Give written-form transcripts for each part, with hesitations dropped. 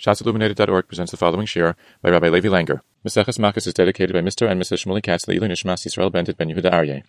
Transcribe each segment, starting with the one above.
ShatzIlluminated.org presents the following shir by Rabbi Levi Langer. Maseches Makos is dedicated by Mr. and Mrs. Shmuley Katz, the Ilui Nishmas Yisrael Bentit Ben Yehuda Aryeh.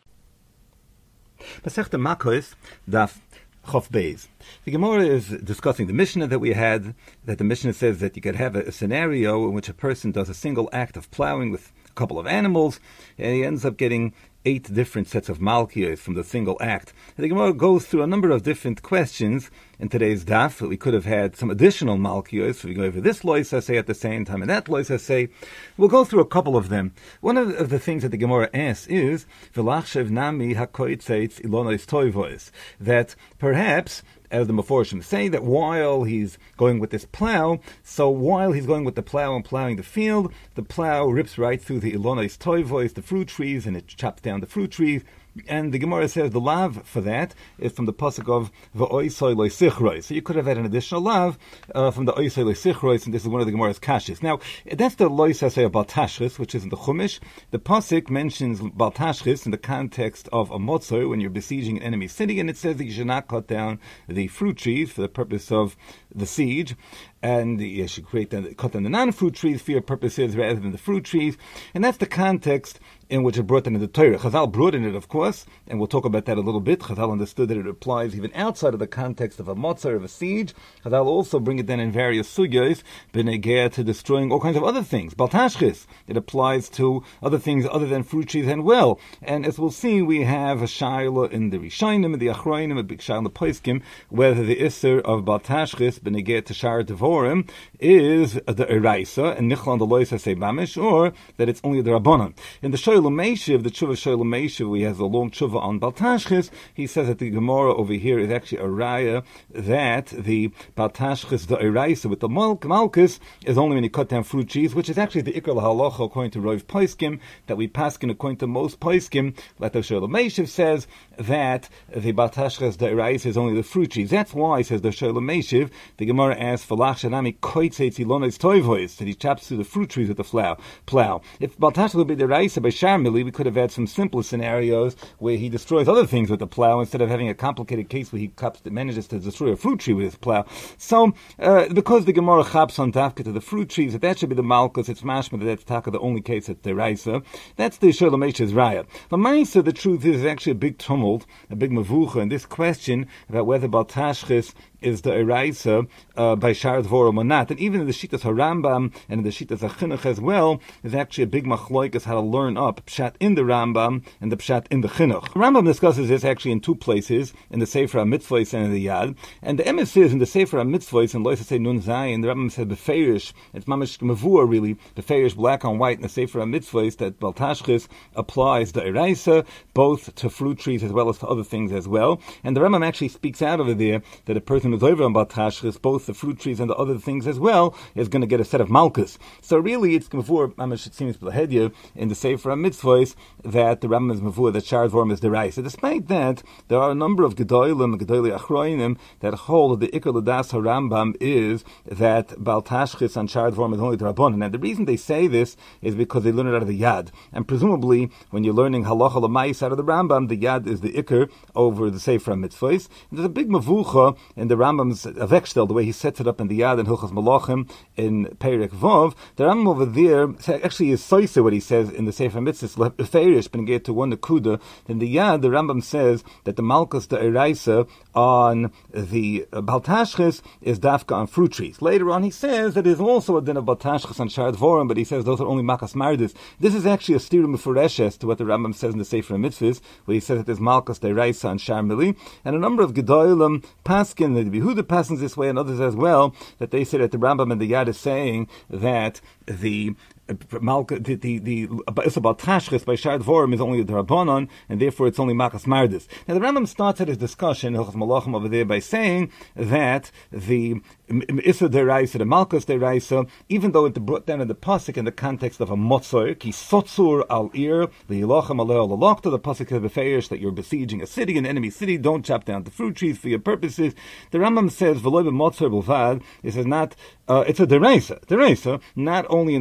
Masechta Makos, Daf Chof Beis. The Gemara is discussing the Mishnah that we had, that the Mishnah says that you could have a scenario in which a person does a single act of plowing with a couple of animals, and he ends up getting 8 different sets of malchiyos from the single act. And the Gemara goes through a number of different questions in today's daf. We could have had some additional malchiyos, so we go over this lois say at the same time and that lois say. We'll go through a couple of them. One of the things that the Gemara asks is V'lachshev nami hakoitzeitz ilonos toivos, that perhaps, as the Meforshim say, that while he's going with this plow, so while he's going with the plow and plowing the field, the plow rips right through the ilonos toivos, the fruit trees, and it chops down the fruit trees. And the Gemara says the lav for that is from the pasuk of v'oisoi lo sichrois. So you could have had an additional lav from the oisoi lo sichrois, and this is one of the Gemara's kashis. Now, that's the lois say of Baltashchis, which is in the Chumash. The pasuk mentions Baltashchis in the context of a motzor, when you're besieging an enemy city, and it says that you should not cut down the fruit trees for the purpose of the siege, and you should cut down the non-fruit trees for your purposes rather than the fruit trees. And that's the context in which it brought into the Torah. Chazal brought in it, of course, and we'll talk about that a little bit. Chazal understood that it applies even outside of the context of a motzar, of a siege. Chazal also bring it then in various sugyos, b'negea to destroying all kinds of other things. Baltashchis, it applies to other things other than fruit trees and well. And as we'll see, we have a shayla in the Rishonim, and the Achroinim, a big shayla in the Poskim, whether the Isser of Baltashchis, b'negea to Shar Devorim, is the Eraisa, and Nichlan the Loisa say Bamish, or that it's only the Rabbanon. In the Shoylem Meishiv, the Tshuva Shoylem Meishiv, he has a long Tshuva on Baltashchis. He says that the Gemara over here is actually a raya that the Baltashchis, the Eraisa with the Malchus, is only when you cut down fruit trees, which is actually the Ikar Halacha according to Rov Poskim, that we paskin according to most Poskim, like the Shoylem Meishiv says that the Baltashchis, the Eraisa, is only the fruit trees. That's why, says the Shoylem Meishiv, the Gemara asks for Lachshanami Koitzeitz Ilonos Toivois, that he chops through the fruit trees with the plow. If Baltashchis would be the Eraisa by Sharmili, we could have had some simpler scenarios where he destroys other things with the plow instead of having a complicated case where he manages to destroy a fruit tree with his plow. So, because the Gemara chaps on Dafka to the fruit trees, that should be the Malchus, it's mashma that that's taka the only case at the Raisa. That's the Sholem Meish's raya. The Maisa, the truth is actually a big tumult, a big mavucha in this question about whether Baltashchis is the Eraisa by Shar Dvorim or not. And even in the Shittas HaRambam and in the Shittas HaChinuch as well, there's actually a big machloikas how to learn up Pshat in the Rambam and the Pshat in the Chinuch. The Rambam discusses this actually in 2 places, in the Sefer HaMitzvos and in the Yad. And the emes is in the Sefer HaMitzvos, and Loisa say Nun Zayin, the Rambam said Beferish, it's mamish mavur really, Beferish black on white in the Sefer HaMitzvos, that Baltashchis applies the Eraisa, both to fruit trees as well as to other things as well. And the Rambam actually speaks out over there that a person who's over on Baltashchis, both the fruit trees and the other things as well, is going to get a set of Malchus. So really, it's mavur, mamish it seems Blahedya, in the Sefer HaMitzvos, that the Rambam is mavur, that Shar Dvorim is the Rais. So despite that, there are a number of Gedolim, Gedolei Achroinim, that hold that the Ikar L'das HaRambam is that Baltashchis and Shar Dvorim is only the Rabbanon. And the reason they say this is because they learn it out of the Yad. And presumably, when you're learning Halacha L'mais out of the Rambam, the Yad is the Ikar over the Sefer HaMitzvos. There's a big mavucha in the Rambam's Avechstel, the way he sets it up in the Yad and Hilchos Malachim in Perek Vov. The Rambam over there actually is soisa what he says in the Sefer HaMitzvos, Ferish, but get to one Nakuda. Then the Yad, the Rambam says that the Malchus, the Eraisa, on the Baltashchis is dafka on fruit trees. Later on, he says that there's also a din of Baltashchis on Shar Dvorim, but he says those are only Makas Mardis. This is actually a stira mefureshes to what the Rambam says in the Sefer HaMitzvos, where he says that there's Malchus, the Eraisa, on Shar Mili, and a number of Gedolim paskin, the Behuda passings this way, and others as well, that they say that the Rambam and the Yad is saying that the Baltashchis by Shar Dvorim is only the Rabbanon, and therefore it's only Makas Mardis. Now the Rambam starts at his discussion, Hilchos Malachim over there, by saying that the Issa Deraisa, the Malchus Deraisa, even though it brought down in the pasuk in the context of a motzor, ki sotzur al ir liyilachem alei lalachta, the pasuk has beferish that you're besieging a city, an enemy city, don't chop down the fruit trees for your purposes. The Rambam says v'loy b'motzor b'lvad. It says not. It's a deraisa, not only in the context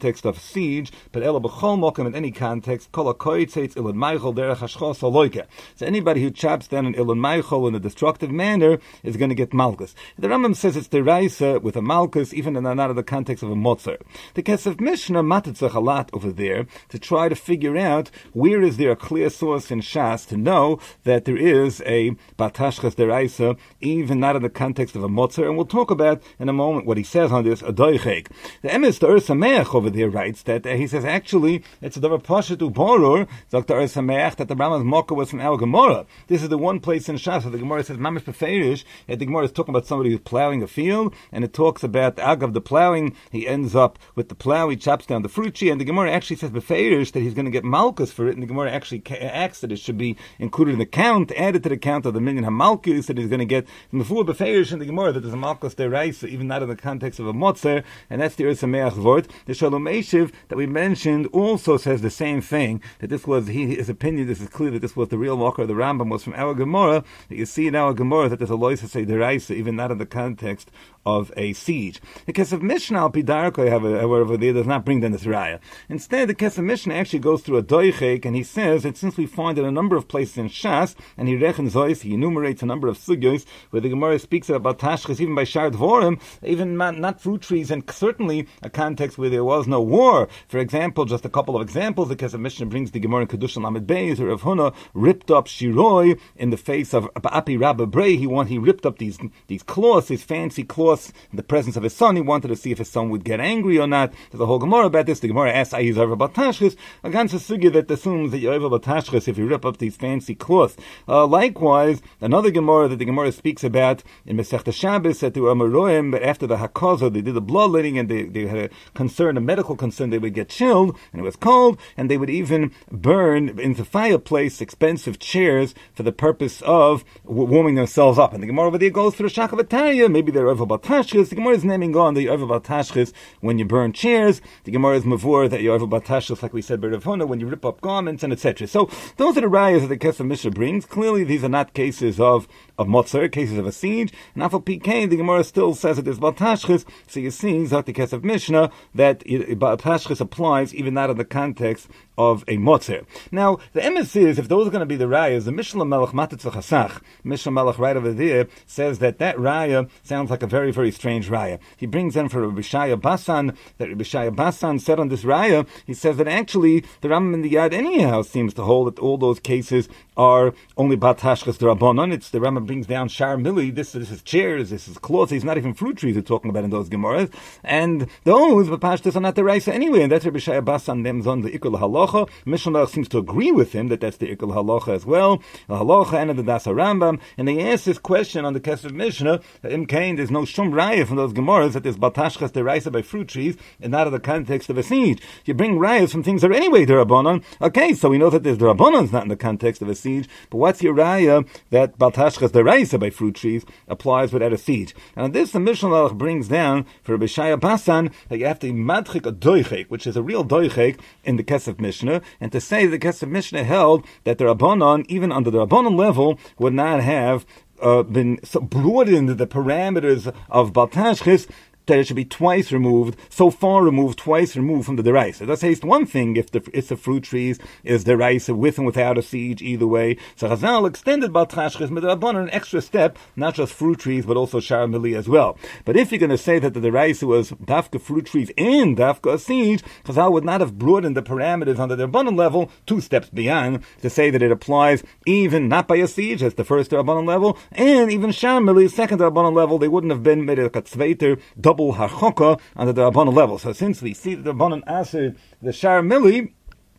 context of siege, but ela b'chol mokem in any context, kol hakoytzeitz ilon meichel derech hashchos haloike. So anybody who chops down an ilon meichel in a destructive manner is going to get malchus. The Rambam says it's deraisa with a malchus, even in not in the context of a motzer. The Kesef Mishnah matitzach a lot over there to try to figure out where is there a clear source in Shas to know that there is a batashchas deraisa, even not in the context of a motzer. And we'll talk about in a moment what he says on this, a doichek. The emes, the Ur Sameach over there writes that he says actually it's a davar pashat uborur, Dr. Ur Sameach, that the Rambam's mocker was from our Gemara. This is the one place in Shas where the Gemara says mamish beferish, and the Gemara is talking about somebody who's plowing a field, and it talks about the agav the plowing. He ends up with the plow, he chops down the fruit tree, and the Gemara actually says beferish that he's going to get malchus for it, and the Gemara actually asks that it should be included in the count, added to the count of the million hamalchus that he's going to get from the full beferish in the Gemara that there's a malchus deraisa, even not in the context of a motzer, and that's the Ur Sameach vort. The Shalom Eshiv that we mentioned also says the same thing, that this was his opinion. This is clear that this was the real walker of the Rambam was from our Gemara. That you see in our Gemara that there's a lois to say deraisa, even not in the context of a siege. The Kesef Mishnah al Pidarko, however, there does not bring down this raya. Instead, the Kesef Mishnah actually goes through a doichek, and he says that since we find in a number of places in Shas, and he rechen zois, he enumerates a number of sugyos where the Gemara speaks about tashchis, even by shar dvorim, even not fruit trees, and certainly a context where there was no war. For example, just a couple of examples, the Kesef Mishnah brings the Gemara in Kedusha Lamed Beis, where Rav Huna ripped up shiroi in the face of Ba'api Rabba Brei. He ripped up these cloths, these fancy cloths, in the presence of his son. He wanted to see if his son would get angry or not. There's a whole Gemara about this. The Gemara asks, "Ayiz over batashchis?" A ganze sugya that assumes that you're over batashchis if you rip up these fancy cloths. Likewise, another Gemara that the Gemara speaks about in Masechta Shabbos that they were Amoroim, but after the Hakaza, they did the bloodletting, and they had a concern, a medical concern, they would get chilled, and it was cold, and they would even burn in the fireplace expensive chairs for the purpose of warming themselves up. And the Gemara over there goes through Shakavataya. Maybe they're over batashchis. The Gemara is naming on that you're over batashchis when you burn chairs. The Gemara is mavur that you're over batashchis, like we said by Rav Huna, when you rip up garments, and etc. So those are the rayas that the Kesef Mishnah brings. Clearly, these are not cases of motzer, cases of a siege. And after PK, the Gemara still says that there's batashchis. So you see, Zok the Kesef Mishnah, that batashchis applies even not in the context of a motzer. Now, the emes is, if those are going to be the rayas, the Mishnah Melech Matitzach Hasach, Mishnah Melech right over there, says that raya sounds like a very, very strange raya. He brings in for Rabbi Shaya Basan, that Rabbi Shaya Basan said on this raya, he says that actually the Rambam in the Yad anyhow seems to hold that all those cases are only batashchas d'Rabbanan. It's the Rambam brings down shar mili. This is chairs, this is cloths. He's not even fruit trees we're talking about in those Gemaras. And those batashchas are not the raisa anyway. And that's Rabbi Shaya Basan names on the Ikul Halacha. Mishnah seems to agree with him that that's the Ikul Halacha as well. The Halacha and the Dasa Rambam. And they ask this question on the Kesef Mishnah. In Kain, there's no shum raya from those Gemaras that there's batashchas deraisa by fruit trees and not in the context of a siege. You bring rayas from things that are anyway d'Rabbanan. Okay, so we know that there's d'Rabbanans not in the context of a siege. But what's your raya that batashchas deraisa by fruit trees applies without a siege? And on this, the Mishnah brings down for Rabbi Shaya Basan that you have to madchik a doichek, which is a real doichek in the Kesef Mishnah, and to say the Kesef Mishnah held that the Rabbanan, even under the Rabbanan level, would not have been so broadened the parameters of batashchis that it should be twice removed, so far removed, twice removed from the deraisa. That's say it's one thing if it's the fruit trees is deraisa with and without a siege, either way. So Chazal extended batashchis midrabanan an extra step, not just fruit trees but also shar mili as well. But if you're going to say that the deraisa was dafka fruit trees and dafka a siege, Chazal would not have broadened the parameters on the derbanan level 2 steps beyond to say that it applies even not by a siege, that's the first derbanan level, and even shar mili, second derbanan level. They wouldn't have been made a katzveiter double harchoka on the Rabbanan level. So since we see the Rabbanan aser the shar mili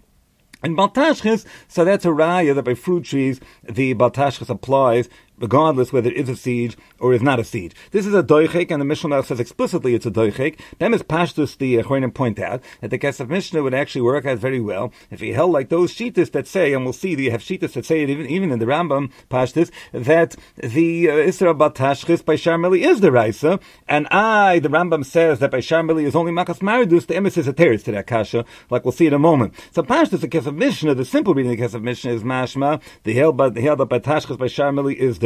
and batashchis, so that's a raya that by fruit trees the batashchis applies regardless whether it is a siege or is not a siege. This is a doichek, and the Mishnah says explicitly it's a doichek. Them is pashtus, the Achronim point out, that the Kesef Mishnah would actually work out very well if he held like those shittas that say, and we'll see, you have shittas that say it even in the Rambam pashtus, that the Isra Batashchis by Sharmeli is the Raisa, and the Rambam says that by Sharmeli is only Makas Maridus, the emes is a teretz to that kasha, like we'll see in a moment. So pashtus, the Kesef Mishnah, the simple reading of the Kesef Mishnah is mashma, the held that Batashchis by Sharmeli is the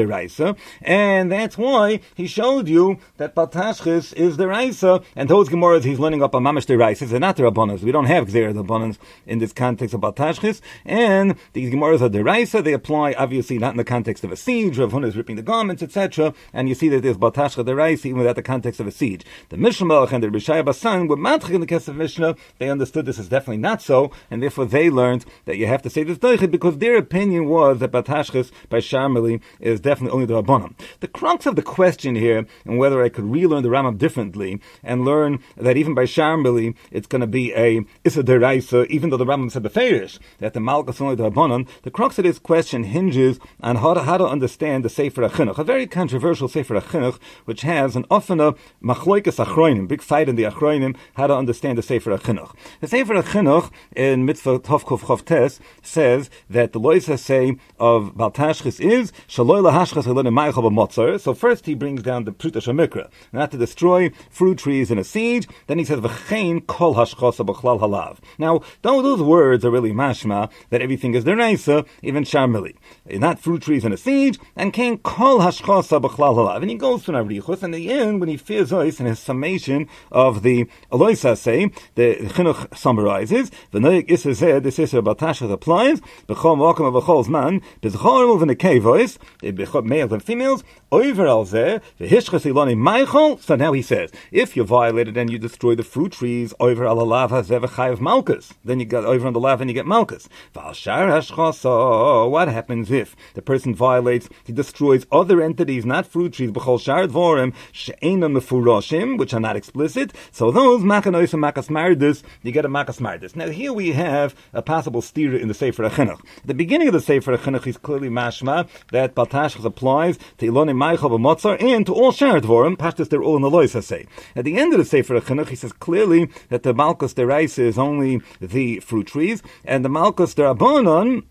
deraisa, and that's why he showed you that Baltashchis is deraisa, and those Gemaras he's learning up on Mamash deraisa, they're not derabanan. We don't have Gzera derabanan in this context of Baltashchis, and these Gemaras are deraisa. They apply obviously not in the context of a siege. Rav Huna is ripping the garments, etc. And you see that there's Baltashcha deraisa even without the context of a siege. The Mishnah Melech and the Rishaya Basan were matchik in the case of Mishnah. They understood this is definitely not so, and therefore they learned that you have to say this doichet because their opinion was that Baltashchis by Sharmeli is definitely only the Rabbanim. The crux of the question here, and whether I could relearn the Rambam differently and learn that even by Sharmeli it's going to be a Issa deraisa, even though the Rambam said beferish that the Malchus only the Rabbanim. The crux of this question hinges on how to understand the Sefer HaChinuch, a very controversial Sefer HaChinuch, which has an often machloikas achroinim, big fight in the achroinim, how to understand the Sefer HaChinuch. The Sefer HaChinuch in Mitzvah Tovkuf Chof Tes says that the loisa say of Baltashchis is Shaloi lahashchas elon ma'achal b'motzar. So first he brings down the Pruta Shemikra, not to destroy fruit trees in a siege. Then he says v'chein kol hashchasa b'chlal halav. Now those words are really mashma that everything is deraisa, even Sharmeli, not fruit trees in a siege, and kein kol hashchasa b'chlal halav. And he goes to Navrichus, and in the end, when he fears Ois in his summation of the Aloisa say, the Chinuch summarizes, the Noyek Issa zeh, this Issa Baltashchis applies, b'chol mokum of b'chol zman, b'zchor of the kevois, males and females, over al zeh, v'hishchas iloni maichol. So now he says, if you violate it and you destroy the fruit trees, over al alav hazeh v'chayav malchus, then you got over on the lav and you get malchus. V'al shar hashchasa, what happens if the person violates, he destroys other entities, not fruit trees, b'chol shar dvorim, she'enam mefuroshim, which are not explicit, so those makanois and makas mardus, you get a makas mardus. Now here we have a possible steer in the Sefer HaChinuch. At the beginning of the Sefer HaChinuch is clearly mashma that Baltashchis applies to Iloni Maichal b'Motzar and to all Shar Dvorim. Pashtus, they're all in the lois say. At the end of the Sefer HaChinuch, he says clearly that the Malkus deraisa is only the fruit trees, and the Malkus derabanan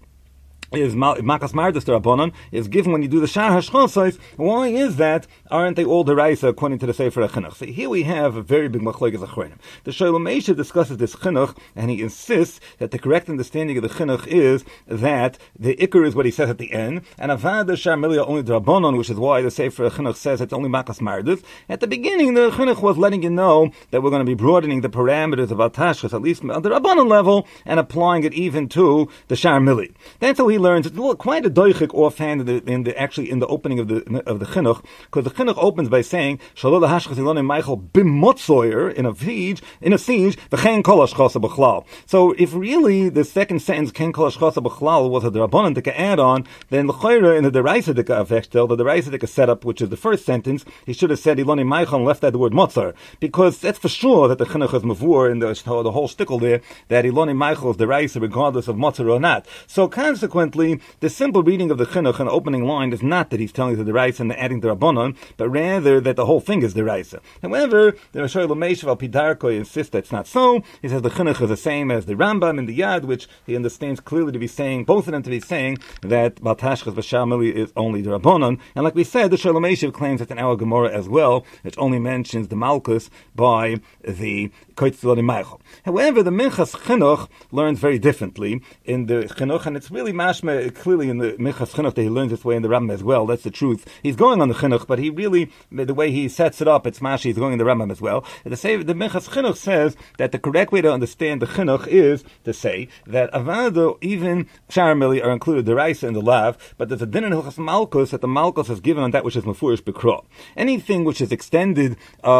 is Makas Mardus Rabbanon is given when you do the Shar HaShchosais. Why is that? Aren't they all deraisa according to the Sefer HaChinuch? So here we have a very big machlokes achronim. The Sholem Meisha discusses this chinuch, and he insists that the correct understanding of the chinuch is that the ikar is what he says at the end, and avad the Sharmeli only Rabbanon, which is why the Sefer HaChinuch says it's only Makas Mardus. At the beginning, the chinuch was letting you know that we're going to be broadening the parameters of Baltashchis, at least on the Rabbanon level, and applying it even to the Sharmeli. That's how he learns. It's quite a doichik offhand in the opening of the chinuch, because the chinuch opens by saying Shalol hashchas iloni Michael b'motzoyer in a siege v'chein kol hashchasa b'chlal. So if really the second sentence ken kol hashchasa b'chlal was a drabanan to add on, then l'chayra in the deraisa dika avechtel, the deraisa dika setup, which is the first sentence, he should have said iloni Michael and left out the word motzar, because that's for sure that the chinuch is mavur in the whole shtickle there that iloni Michael is deraisa regardless of motzar or not. So consequently, the simple reading of the chinuch in the opening line is not that he's telling the deraisa and adding the rabbanon, but rather that the whole thing is deraisa. However, the Rishon L'Meishav al Pidarko insists that's not so. He says the chinuch is the same as the Rambam in the Yad, which he understands clearly to be saying, both of them to be saying that Baltashchis v'Sharmeli is only the rabbanon. And like we said, the Rishon L'Meishav claims it's in our Gemara as well, which only mentions the Malkus by the Koitziloni Maichel. However, the Minchas Chinuch learns very differently in the Chinuch, and it's really mashma clearly in the Minchas Chinuch that he learns this way in the Rambam as well. That's the truth. He's going on the Chinuch, but he really, the way he sets it up, it's mashi, he's going in the Rambam as well. The Minchas Chinuch says that the correct way to understand the Chinuch is to say that avado, even Sharmeli are included deraisa in the lav, but there's a din in Hilchas Malkus that the Malkus is given on that which is mefurish b'kro. Anything which is extended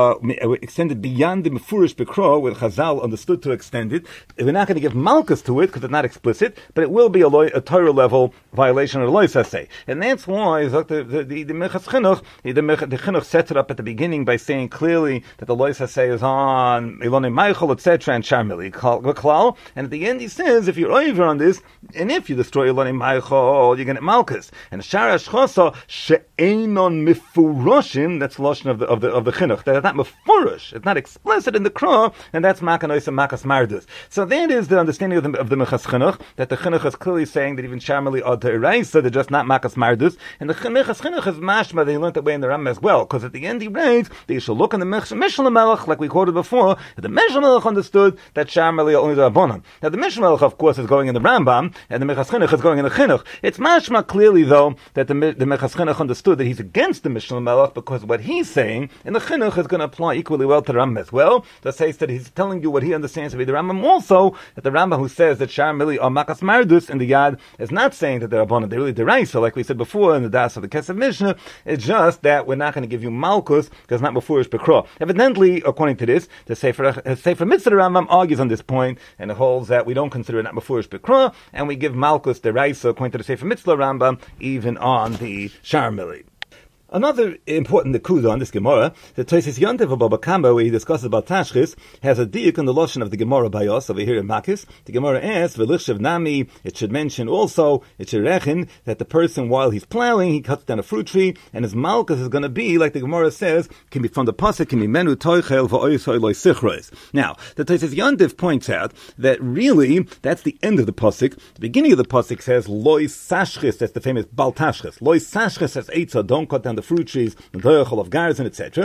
beyond the mefurish b'kro, with Chazal understood to extend it, we're not going to give Malkus to it because it's not explicit, but it will be a Torah level violation of the Lois say. And that's why the Minchas Chinuch, the Chinuch sets it up at the beginning by saying clearly that the Lois say is on Iloni Maichel, etc., and Sharmeli Klal. And at the end he says, if you're over on this, and if you destroy Iloni Maichel, you're going to get Malkus. And Shar HaShchasa she'enon mifuroshim, that's the lotion of the Chinuch. That is not mefurish, it's not explicit in the Krah, and that's Makanois and Makas Mardus. So that is the understanding of the Minchas Chinuch, that the Chinuch is clearly saying that if even Sharmali or Deraisa, they're just not Makas Mardus. And the Minchas Chinuch is mashma, they learned that way in the Rambam as well, because at the end he writes that you should look in the Mishnah Melech, like we quoted before, that the Mishnah Melech understood that Sharmali are only the Rabbanan. Now the Mishnah Melech, of course, is going in the Rambam, and the Minchas Chinuch is going in the Chinuch. It's mashma clearly, though, that the Minchas Chinuch understood that he's against the Mishnah Melech, because what he's saying in the Chinuch is going to apply equally well to the Rambam as well. The says that he's telling you what he understands to be the Rambam also, that the Rambam who says that Sharmali are Makas Mardus in the Yad is not saying that they're Rabbanan, they're really Deraisa, like we said before in the Das of the Kesef Mishnah. It's just that we're not going to give you Malkus, because it's not Mefurish Bekra. Evidently, according to this, the Sefer Mitzvah Rambam argues on this point, and it holds that we don't consider it not Mefurish Bekra, and we give Malkus Deraisa, according to the Sefer Mitzvah Rambam, even on the Sharmali. Another important nekuda on this Gemara, the Tosis Yontev of Baba Kama, where he discusses about Tashchis, has a diuk on the Lashon of the Gemara by us over here in Makis. The Gemara asks, V'lichshav nami, it should mention also, it should reckon, that the person, while he's plowing, he cuts down a fruit tree, and his malchus is going to be, like the Gemara says, can be from the pasuk, can be menu toichel v'oisoi loy sichros. Now, the Tosis Yontev points out that really, that's the end of the pasuk. The beginning of the pasuk says, loy sashchis, that's the famous Bal Tashchis. Loy sashchis says Eitzah, don't cut down the fruit trees, the doyachol of garden, etc.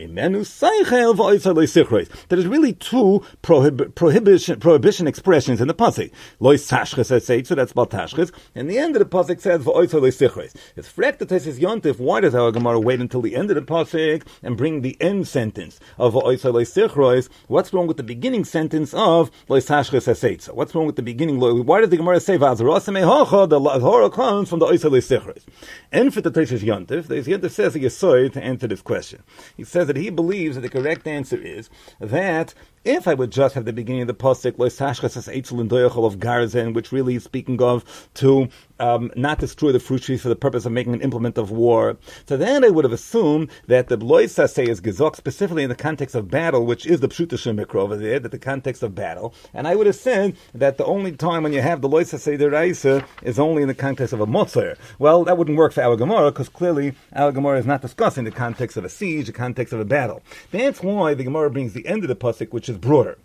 There is really two prohibition expressions in the pasuk. Loy sashches says so that's Bal Tashches, and the end of the pasuk says v'oisay loy sichres. It's frek the Tosis Yontif. Why does our Gemara wait until the end of the pasuk and bring the end sentence of v'oisay loy sichres? What's wrong with the beginning sentence of loy sashches says? What's wrong with the beginning? Why does the Gemara say v'azrosem ehocha? The Hora comes from the oisay loy sichres. And for the Tosis Yontif, the Yontif says a Yesod to answer this question. He says that he believes that the correct answer is that if I would just have the beginning of the pasuk, Lo Sashchas as Eitzel and Doyachol of Garzen, which really is speaking of to not destroy the fruit trees for the purpose of making an implement of war, so then I would have assumed that the Lo Saseh is Gezok specifically in the context of battle, which is the Pshuta Shemikra over there, that the context of battle, and I would have said that the only time when you have the Lo Saseh Deraisa is only in the context of a Motzer. Well, that wouldn't work for our Gemara, because clearly our Gemara is not discussing the context of a siege, the context of a battle. That's why the Gemara brings the end of the pasuk, which is broader.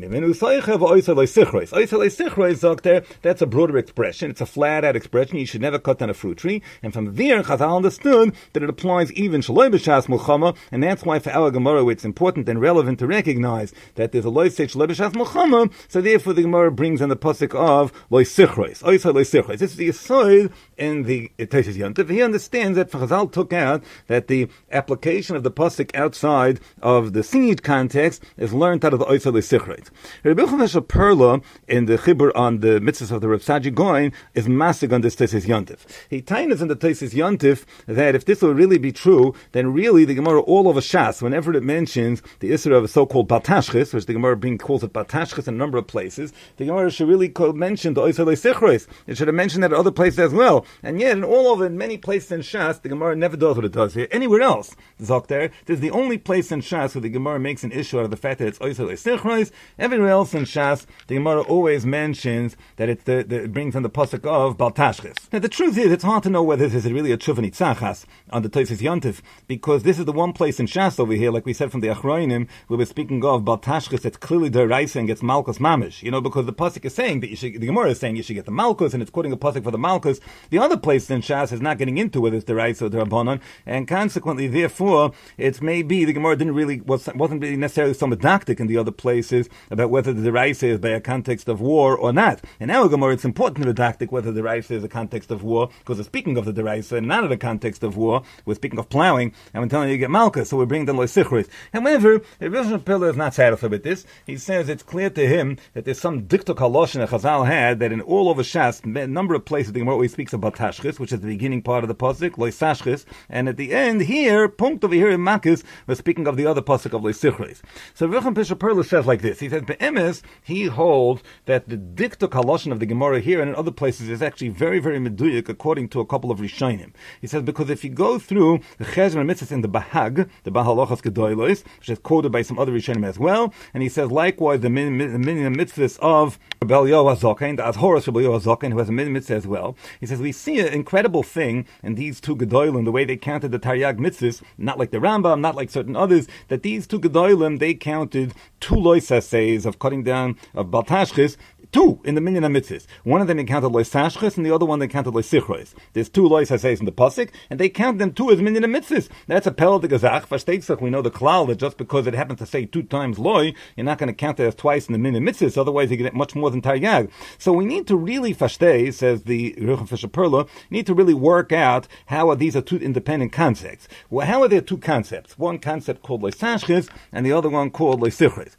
That's a broader expression. It's a flat-out expression. You should never cut down a fruit tree. And from there, Chazal understood that it applies even shaloi b'shas mulchama, and that's why for our Gemara it's important and relevant to recognize that there's a loy sech shaloi b'shas mulchama. So therefore, the Gemara brings in the pasuk of loy sichros. This is the Yesod in the Tosis Yontif. He understands that Chazal took out that the application of the pasuk outside of the siege context is learned out of the Oisel Sichreit. Rabbi Yochanan Perla in the Chibur on the mitzvahs of the Rav Saji Goin is massig on this Tosis Yontif. He tainas in the Tosis Yontif that if this will really be true, then really the Gemara all over Shas, whenever it mentions the Isra of a so-called Bal Tashchis, which the Gemara calls it Bal Tashchis in a number of places, the Gemara should really mention the Oisel Sichreit. It should have mentioned that at other places as well. And yet, in all over, in many places in Shas, the Gemara never does what it does here. Anywhere else, Zokter, this is the only place in Shas where the Gemara makes an issue out of the fact that it's Oisel Sichros. Everywhere else in Shas, the Gemara always mentions that it brings in the pasuk of Bal Tashchis. Now, the truth is, it's hard to know whether this is really a Tshuva Nitzachas on the Tosis Yontif, because this is the one place in Shas over here, like we said from the Achroinim, where we're speaking of Bal Tashchis that's clearly Deraisa and gets Malkus Mamish. Because the pasuk is saying that the Gemara is saying you should get the Malkus, and it's quoting a pasuk for the Malkus. The other place in Shas is not getting into whether it's Deraisa or Derabanan, and consequently, therefore, it's maybe the Gemara wasn't really necessarily so medactic in the other places about whether the Deraisa is by a context of war or not. In our Gemara, it's important to medactic whether the Deraisa is a context of war, because we're speaking of the Deraisa and not in the context of war. We're speaking of plowing, and we're telling you to get Malka, so we're bringing them Lo Sichros. However, the Rosh Pillar is not satisfied with this. He says it's clear to him that there's some diktuk haloshin that Chazal had that in all over Shas, a number of places the Gemara always speaks about Tashchis, which is the beginning part of the pasuk, Lo Sashchis, and at the end here, punkt over here in Makis, we're speaking of the other pasuk of Lo Sichros. So Rechon Pisha Perla says like this. He says, Be'emes, he holds that the diktuk haloshin of the Gemara here and in other places is actually very, very meduyik according to a couple of Rishonim. He says, because if you go through the Cheshvan Mitzvahs in the Bahag, the Bahalochas Gedolos, which is quoted by some other Rishonim as well, and he says, likewise, the minyan mitzvahs of Rabbi Yoah Zokain, the Azhoras Rabbi Yoah Zokain, who has a minyan mitzvah as well. He says, we see an incredible thing in these two Gedolim, the way they counted the Taryag mitzvahs, not like the Rambam, not like certain others, that these two Gedolim, they counted 2 lois assays of cutting down of Bal Tashchis, two in the minyan mitzvahs. One of them they counted loy sashchis, and the other one they counted loy sichrois. There's two loy says in the pasuk, and they count them two as minyan mitzvahs. That's a pel de gazach. Versteht we know the klal that just because it happens to say two times loy, you're not going to count it as twice in the minyan mitzvahs. Otherwise, you get much more than taryag. So we need to really versteh, says the Ruchen Fisher Perla, need to really work out how these are two independent concepts. Well, how are there two concepts? One concept called loy sashchis, and the other one called loy sichrois.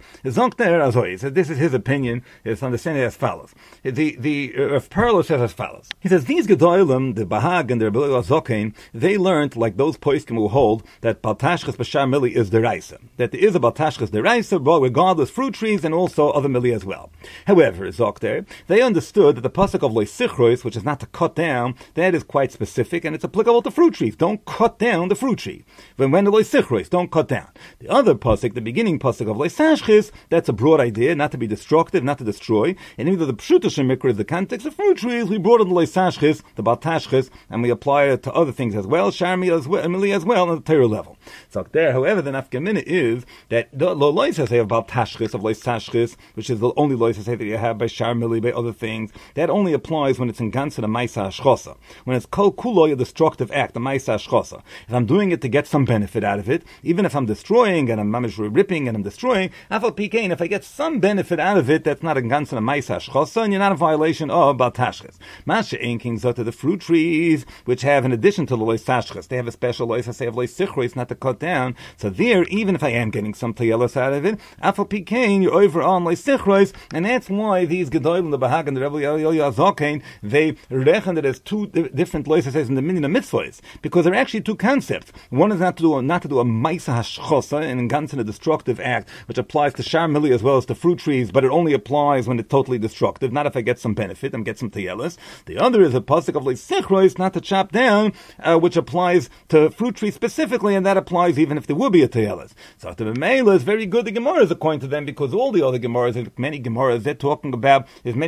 This is his opinion. It's understanding as follows. The Rav Perla says as follows. He says these gedolim, the Bahag and the Rebbe Zokain, they learned like those poskim who hold that baltashchis b'shar mili is deraisa. That there is a baltashchis deraisa, regardless fruit trees and also other mili as well. However, Zokter, they understood that the pasuk of loy sichrois, which is not to cut down, that is quite specific and it's applicable to fruit trees. Don't cut down the fruit tree. When the loy sichrois, don't cut down. The other pasuk, the beginning pasuk of loy sashchis, that's a broad idea, not to be destructive, not to destroy. And even though the pshuta shemikra is the context of fruit trees, we brought in the loy sashchis, the baltashchis, and we apply it to other things as well, sharmi as well, mili as well, on the Torah level. So there, however, the nafkamina is that the loy say of baltashchis, of loy sashchis, which is the only loy say that you have by shar mili, by other things, that only applies when it's in gansa the maisa hashchosa. When it's kol kuloy, a destructive act, the maisa hashchosa. If I'm doing it to get some benefit out of it, even if I'm destroying and I'm mamish ripping and I'm destroying, if I get some benefit out of it, that's not a gansa the maisa hashchosa, and you're not in violation of baltashchis. Masha inking zota the fruit trees, which have in addition to the loy sashchis, they have a special loy say of loy sichrois, not to cut down. So there, even if I am getting some tayelas out of it, afal pikein, you're over on loy sichrois, and that's why these gedolim, the Bahag and the Rebbe Zokain, they reckon it as two different loy says in the minyan mitzvahs, because they're actually two concepts. One is not to do a maisa hashchosa, and gansa a destructive act, which applies to shar mili as well as to fruit trees, but it only applies when it's totally destructive, not if I get some benefit, I'm get some tayelas. The other is a pasuk of loy sichrois, not to chop down, which applies to fruit trees specifically, and that applies even if there would be a tayelas. So the Mela is very good, the Gemara is according to them, because all the other Gemaras, many Gemaras, they're talking about,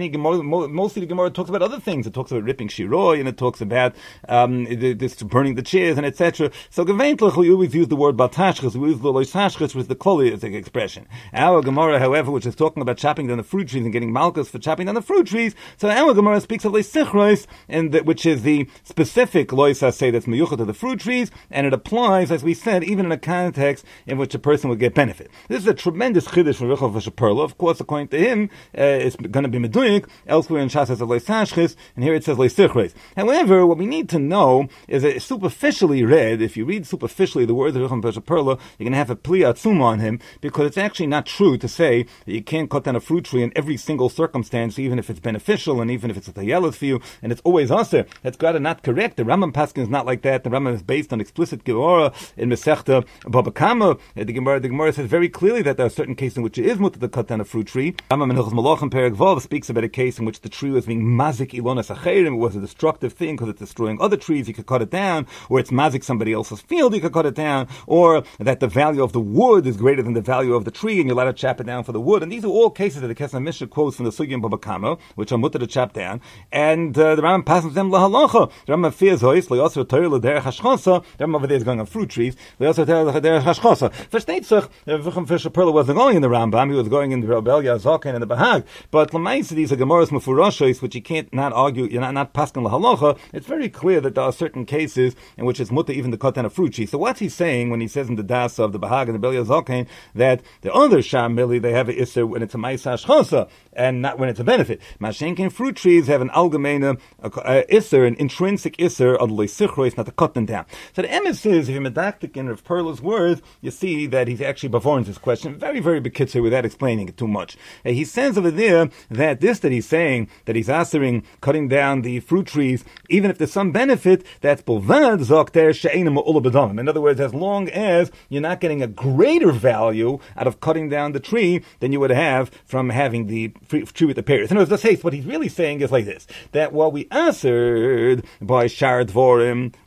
mostly the Gemara talks about other things. It talks about ripping shiroi, and it talks about this burning the chairs, and etc. So Geveintlich, we always use the word baltashchis, we use the loy sashchis, which is the kloli expression. Our Gemara, however, which is talking about chopping down the fruit trees and getting malchus for chopping down the fruit trees, so our Gemara speaks of loy sichrois, which is the specific loy say that's meyuchat to the fruit trees, and it applies, as we said, even in a context in which a person would get benefit. This is a tremendous chiddush from Ruchen Fisher Perla. Of course, according to him, it's going to be meduyik. Elsewhere in Shas says loy sashchis, and here it says loy sichrois. However, what we need to know is that superficially read, if you read superficially the words of Ruchen Fisher Perla, you're going to have a pli atzuma on him, because it's actually not true to say that you can't cut down a fruit tree in every single circumstance, even if it's beneficial and even if it's a tayelas for you, and it's always aser. That's got to not correct. The Rambam Paskin is not like that. The Rambam is based on explicit Gemara in Masechta Baba Kama. The Gemara says very clearly that there are certain cases in which it is mutter to cut down a fruit tree. Rambam in Hilchos Malachim Perek Vav speaks about a case in which the tree was being mazik ilonas acherim. It was a destructive thing because it's destroying other trees. You could cut it down, or it's mazik somebody else's field. You could cut it down, or that the value of the wood is greater than the value of the tree, and you're allowed to chop it down for the wood. And these are all cases that the Kesef Mishnah quotes from the Sugya and Baba Kama, which are mutter to chop down. And the Rambam passes them lahalacha. The Rambam fears hois le'asur Torah l'derech hashchosa. The Rambam over there is going on fruit trees. Le'asur Torah l'derech hashchosa. Versteht sich, Ruchen Fisher Perla wasn't going in the Rambam. He was going in the Rebbe Zokain and the Bahag. But l'maisa these are Gemaras mufurashos, which you can't not argue. You're not paskin lahalacha. It's very clear that there are certain cases in which it's mutter even to cut down a fruit tree. So what's he saying when he says in the das of the Bahag and the Rebbe Zokain that the other shar mili they have an isser when it's a ma'isa hashchosa and not when it's a benefit? Mashenkin fruit trees have an algemeina isser, an intrinsic isser of the loy sichrois, not to cut them down. So the emes is, if you're medactic in Rav Perla's words, you see that he's actually beforehand this question very, very bekitzer without explaining it too much. He says over there that he's saying that he's answering cutting down the fruit trees, even if there's some benefit, that's bolvad zokter she'eina ma'ula b'damim. In other words, as long as you're not getting a greater value out of cutting down the tree than you would have from having the tree with the pears. In other words, what he's really saying is like this, that what we answered by shar dvorim,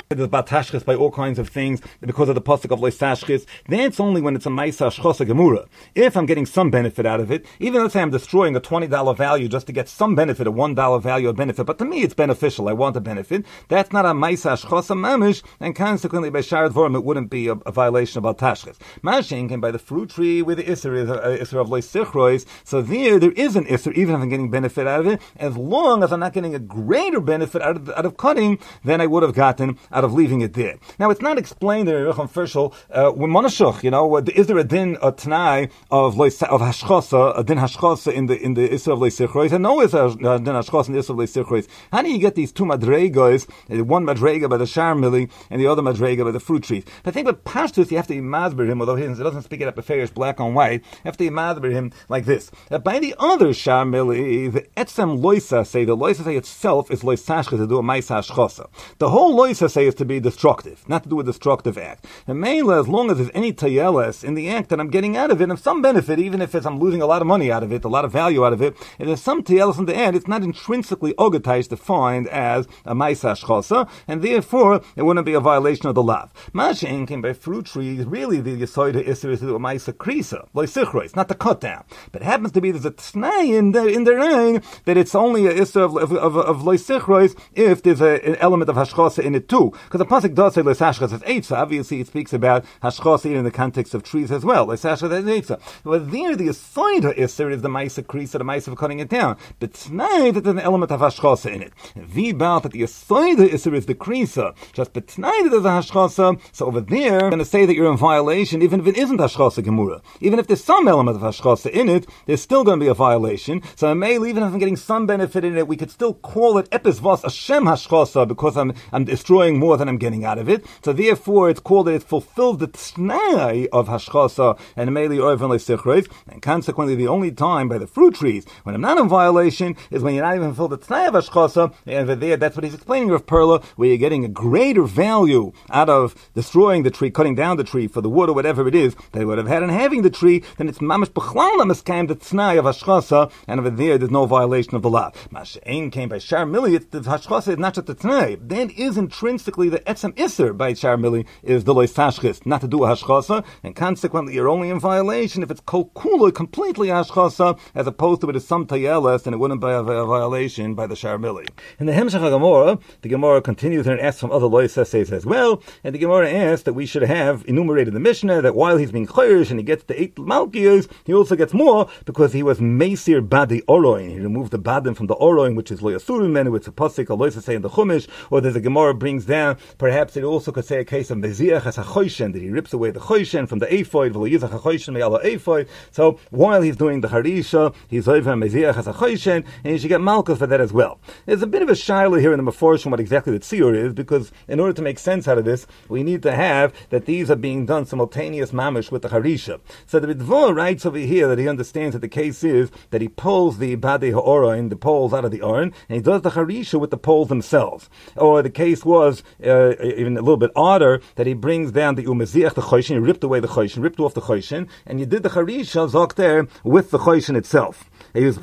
There's about tashchis by all kinds of things because of the pasuk of loisashchis. That's only when it's a ma'isa shchosa gemura. If I'm getting some benefit out of it, even let's say I'm destroying a $20 value just to get some benefit, a $1 value of benefit, but to me it's beneficial, I want a benefit, that's not a ma'isa shchosa mamish, and consequently by shar dvorim it wouldn't be a violation of al tashchis. Mashin came by the fruit tree where the isser is isser of loisichrois, so there is an isser, even if I'm getting benefit out of it, as long as I'm not getting a greater benefit out of cutting than I would have gotten out of leaving it there. Now, it's not explained in Recham Fershel, when Monashuch, is there a din, a tnai of hashchosa, a din hashchosa in the isser of leisichrois, and no is a din hashchosa in the isser of leisichrois. How do you get these two madregas, one madrega by the shar mili, and the other madrega by the fruit trees? I think with Pashtus, you have to imazber him, although he doesn't speak it up affairs black on white, you have to imazber him like this. By the other shar mili, the etzem loisa say, the loisa say itself is loisashcha to do a maisa hashchosa. The whole loisa say is to be destructive, not to do a destructive act. And mainly, as long as there's any tayeles in the act that I'm getting out of it, of some benefit, even if I'm losing a lot of money out of it, a lot of value out of it, if there's some tayeles in the act, it's not intrinsically ogatized defined as a maisa hashchosa, and therefore it wouldn't be a violation of the lav. Mashin came by fruit trees, really the yisoida isser is to do a maisa krisa, loisichro, it's not the cut down. But it happens to be there's a t'nai in their eye that it's only a isser of loisichro if there's an element of hashchosa in it too. Because the pasuk does say loisashchas as eitza. Obviously, it speaks about hashchosa even in the context of trees as well. Loisashchas as eitza. But there, the yisoida isser is the maisa krisa, the maisa of cutting it down. But t'nai that there's an element of hashchosa in it. V about that the yisoida isser is the krisa. Just but t'nai that there's a hashchosa. So over there, I'm going to say that you're in violation, even if it isn't hashchosa gemura. Even if there's some element of hashchosa in it, there's still going to be a violation. So I may, even if I'm getting some benefit in it, we could still call it epis vos Hashem hashchosa because I'm destroying more than I'm getting out of it. So therefore, it's called that it fulfills the t'nai of hashchosa and meli oivin leisichrois. And consequently, the only time by the fruit trees when I'm not in violation is when you're not even fulfilled the t'nai of hashchosa. And there, that's what he's explaining of Perla, where you're getting a greater value out of destroying the tree, cutting down the tree for the wood or whatever it is that he would have had in having the tree. Then it's mamash b'chlal namaskayim the t'nai of hashchosa, and over there's no violation of the law. Masha'in came by shar mili, the hashchosa is not just the t'nai. That is intrinsically the etzem isser by shar mili is the loisashchis, not to do a hashchosa, and consequently you're only in violation if it's kol kula, completely hashchosa, as opposed to it is some tayeles, and it wouldn't be a violation by the shar mili. In the Hemshech HaGemara, the Gemara continues and asks from other loisas as well, and the Gemara asks that we should have enumerated the Mishnah that while he's being chayrish and he gets the 8 malkiyos, he also gets more because he was meisir badi oroin. He removed the badim from the oroin, which is lo yasurim menu, it's a pasuk, a loisa say in the chumash, or there's a Gemara brings down, perhaps it also could say a case of meziach as a choyshen, that he rips away the choyshen from the ephod, v'lo yizach a choyshen me'ala ephod. So while he's doing the harisha, he's over meziach as a choyshen, and he should get malchus for that as well. There's a bit of a shiloh here in the Meforshim what exactly the tziyur is, because in order to make sense out of this, we need to have that these are being done simultaneous mamish with the harisha. So the Ritva writes over here that he understands that the case is that he pulls the badi ha'orin, the poles out of the orin, and he does the harisha with the poles themselves. Or the case was even a little bit odder, that he brings down the umeziach, the choyshin, he ripped away the choyshin, ripped off the choyshin, and you did the harisha zok there with the choyshin itself. He was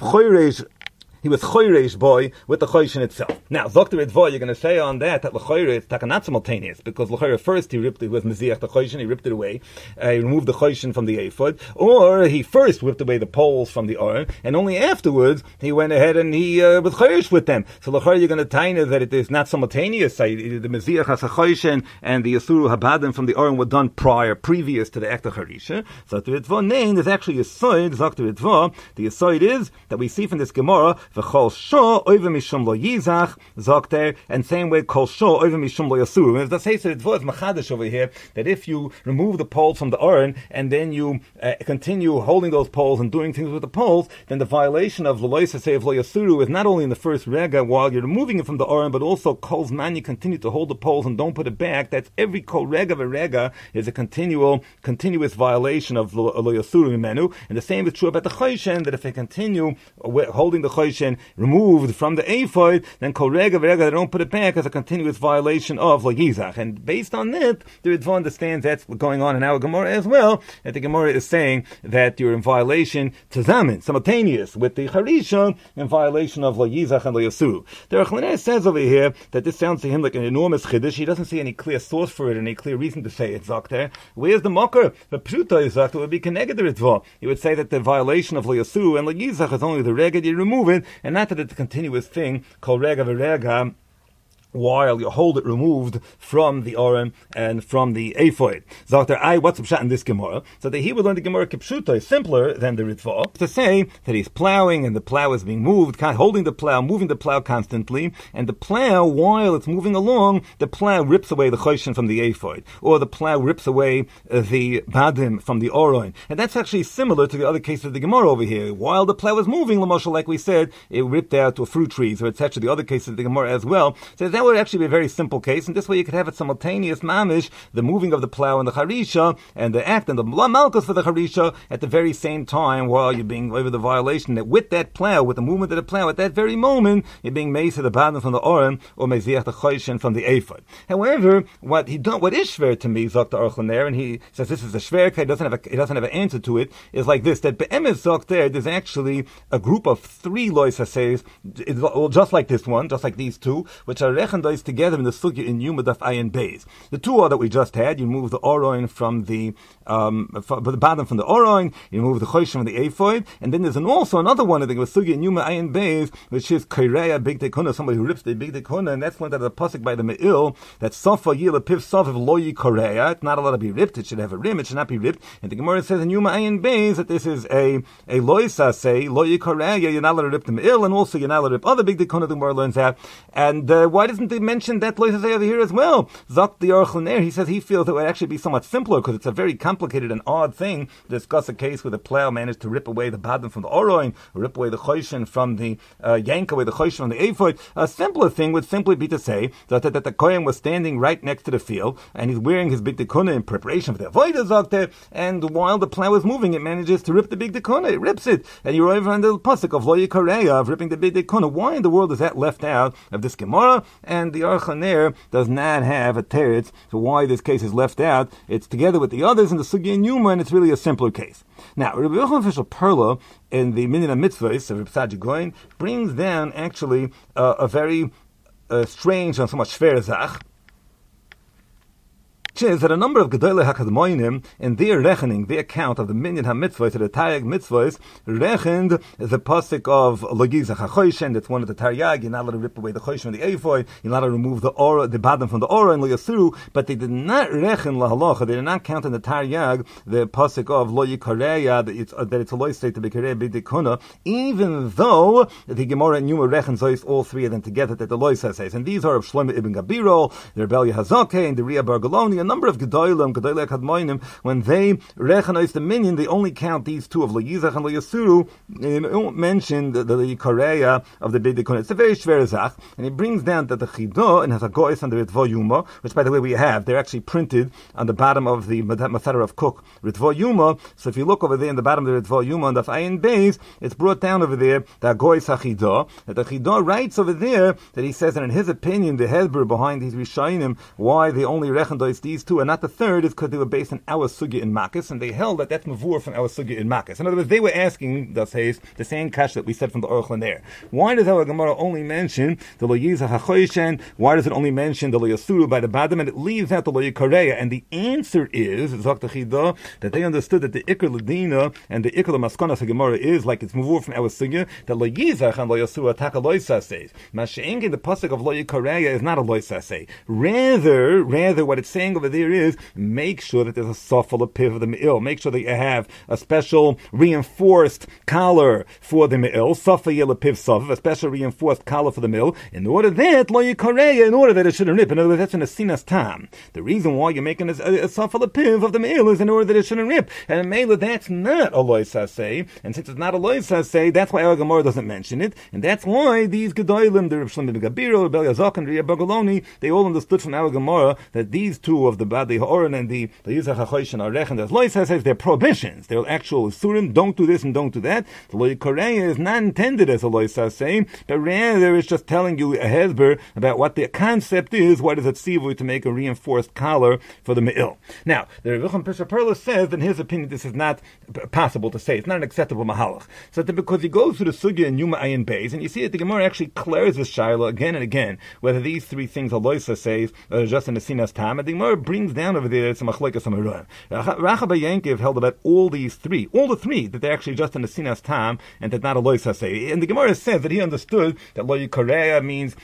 choyreish boy with the choyshin itself. Now, Dr. Ritva, you're going to say on that l'choyre it's not simultaneous, because l'choyre first he was meziach the choyshin, he ripped it away, he removed the choyshin from the ephod, or he first ripped away the poles from the oren, and only afterwards he went ahead and he was choyrish with them. So l'choyre you're going to taina that it is not simultaneous. The meziach has a choyshin and the yasuru habadim from the oren were done previous to the act of harisha. So the Ritva name is actually a yisoid. Dr. Ritva, the yisoid is that we see from this Gemara v'chol sho oive mishum lo yizach zokter, and same way kol sho oive mishum lo yasuru. As the Sefer Ritva is machadish over here, that if you remove the poles from the oren and then you continue holding those poles and doing things with the poles, then the violation of lo loisa of lo yasuru is not only in the first rega while you're removing it from the oren, but also kol's man you continue to hold the poles and don't put it back. That's every kol rega v'rega is a continuous violation of lo yasuru menu. And the same is true about the choyshen, that if they continue holding the choyshen Choshen removed from the ephod, then kol rega v'rega they don't put it back as a continuous violation of Lagizach. And based on that, the Ritva understands that's what's going on in our Gemara as well, that the Gemara is saying that you're in violation tazamin, simultaneous with the Charisha, in violation of Lagizach and Layasuru. The Aruch LaNer says over here that this sounds to him like an enormous chiddush. He doesn't see any clear source for it, any clear reason to say it, Zakter. Where's the mocker? The Pruta is Zakter would be connected to Ritva. He would say that the violation of Layasuru and Lagizach is only the rega you remove it, and not that it's a continuous thing, kol rega v'rega, while you hold it removed from the Oren and from the ephod. Zakter, what's the pshat in this Gemara? So that he would learn the Gemara kipshuta is simpler than the Ritva, to say that he's plowing and the plow is being moved, holding the plow, moving the plow constantly, and the plow, while it's moving along, the plow rips away the choshen from the ephod, or the plow rips away the badim from the Oren. And that's actually similar to the other case of the Gemara over here. While the plow is moving, Lamosha, like we said, it ripped out to fruit trees, or etc. The other cases of the Gemara as well. So that would actually be a very simple case, and this way you could have it simultaneous mamish, the moving of the plow and the harisha, and the act and the malchus for the harisha at the very same time while you're being over the violation. That with that plow, with the movement of the plow, at that very moment, you're being made to the baden from the oren, or meziach the choshen from the ephod. However, what is shver to me, Dr. Aruch LaNer, and he says this is a shver, he doesn't have an answer to it, is like this, that be'emes Dr. there's actually a group of 3 lois haseis, just like this one, just like these two, which are rechendois together in the sugya in Yuma Daf Ayin Beis. The 2 are that we just had. You move the Oroin from the bottom from the Oroin, you move the Choshen from the ephod, and then there's also another one, I think, with sugya in Yuma Ayin Beis, which is Kaireya Big Tekuna, somebody who rips the Big Tekuna, and that's one that is a pasuk by the Me'il, that Safa Yila Piv Safav Loyi Korea. It's not allowed to be ripped, it should have a rim, it should not be ripped. And the Gemara says in Yuma Ayin Beis that this is a Loisa say, Loyi Korea, you're not allowed to rip the Me'il, and also you're not allowed to rip other Big Tekuna, the Gemara learns out. And why doesn't they mention that Loisa say over here as well? Zok the Aruch LaNer, he says he feels it would actually be somewhat simpler, because it's a very complicated and odd thing to discuss a case where the plow managed to rip away the badim from the Oroin, or rip away the Choshen from the, yank away the Choshen from the ephod. A simpler thing would simply be to say that the Kohen was standing right next to the field, and he's wearing his big dekuna in preparation for the avodah Zokter, and while the plow is moving, it manages to rip the big dekuna, it rips it, and you're over under the pasuk of Lo Yikareya, of ripping the big dekuna. Why in the world is that left out of this Gemara? And the Aruch LaNer does not have a teretz for why this case is left out. It's together with the others in the Sugya in Yuma, and it's really a simpler case. Now, Rabbi Yochanan Fishel Perla in the Minyan HaMitzvahs of Reb Tzaddik Goin brings down actually a very strange and somewhat shver zach, which is that a number of Gedolei HaKadmonim, in their reckoning, their count of the Minyan HaMitzvahs, or the Taryag Mitzvahs, reckoned the pasuk of Lagizach HaChoshen, that's one of the Taryag, you're not allowed to rip away the Choshen from the ephod, you're not allowed to remove the badim from the Ora and Layasuru, but they did not reckon lahalacha, they did not count in the Taryag the pasuk of Lo Yikareya, that it's a loy state to be Kareya B'dikuna, even though the Gemara and Yuma reckons all 3 of them together that the loy says. And these are of Shlomo ibn Gabiro, the Rebbelia Hazakeh, and the Ria Bar Goloni, a number of Gedolei HaKadmonim, when they recognize the minyan, they only count these 2 of Lagizach and Layasuru, they don't mention the Korea of the Beit Dekuna. It's a very shver zach, and it brings down that the Chidah and has a gois on the Ritva Yuma, which by the way we have, they're actually printed on the bottom of the Masada of Cook Ritva Yuma. So if you look over there in the bottom of the Ritva Yuma on the Ayin Beis, it's brought down over there, the gois HaChidah, that the Chidah writes over there that he says that in his opinion, the Hezber behind these Rishonim, why they only recognize these 2 and not the 3rd, is because they were based on our sugya in Makkas, and they held that that's mavur from our sugya in Makkas. In other words, they were asking the same kash that we said from the Aruch LaNer. Why does our Gemara only mention the Lo Yizach HaChoshen? Why does it only mention the Lo Yasuru by the badim, and it leaves out the Lo Yikareya? And the answer is, Zok the Chidah, that they understood that the Iker Ladina and the Iker Lamaskonas of Gemara is like it's mavur from our sugya, that Lo Yizach and Lo Yasuru attack a loisa says. Masha'enkin, the pasuk of Lo Yikareya is not a loisa say. Rather, what it's saying over there is, make sure that there's a sofal piv of the me'il. Make sure that you have a special reinforced collar for the me'il, safa yela piv safa, a special reinforced collar for the me'il, in order that lo yikareya, in order that it shouldn't rip. In other words, that's an asinas tam. The reason why you're making a sofal piv of the me'il is in order that it shouldn't rip. And mela, that's not a loisa say, and since it's not a loisa say, that's why our Gemara doesn't mention it, and that's why these gedolim, the Reb Shlomo ben Gabiro, Rebbelia Hazakeh, and Ria Bar Goloni, they all understood from our Gemara that these 2 of of the Badi Ha'oren and the Yizach HaChosh and Arech and the Loisa says they're prohibitions. They're actual Isurim, don't do this and don't do that. The Lo Yikoreya is not intended as a Loisa saying, but rather it's just telling you a hezber about what the concept is, what is it tzivui to make a reinforced collar for the me'il. Now, the Rebbe Yochanan Pisher Perla says that in his opinion this is not possible to say. It's not an acceptable mahalach. So that because he goes through the sugya in Yuma Ayin Beis, and you see that the Gemara actually clears this shaila again and again, whether these three things are loisa says just in the sinas tam, and the Gemara brings down over there it's a machlokes amaruim. Racha bar Yankiv held about all the three, that they're actually just in the sinas tam and that not a loisa say. And the Gemara says that he understood that lo yikoreya means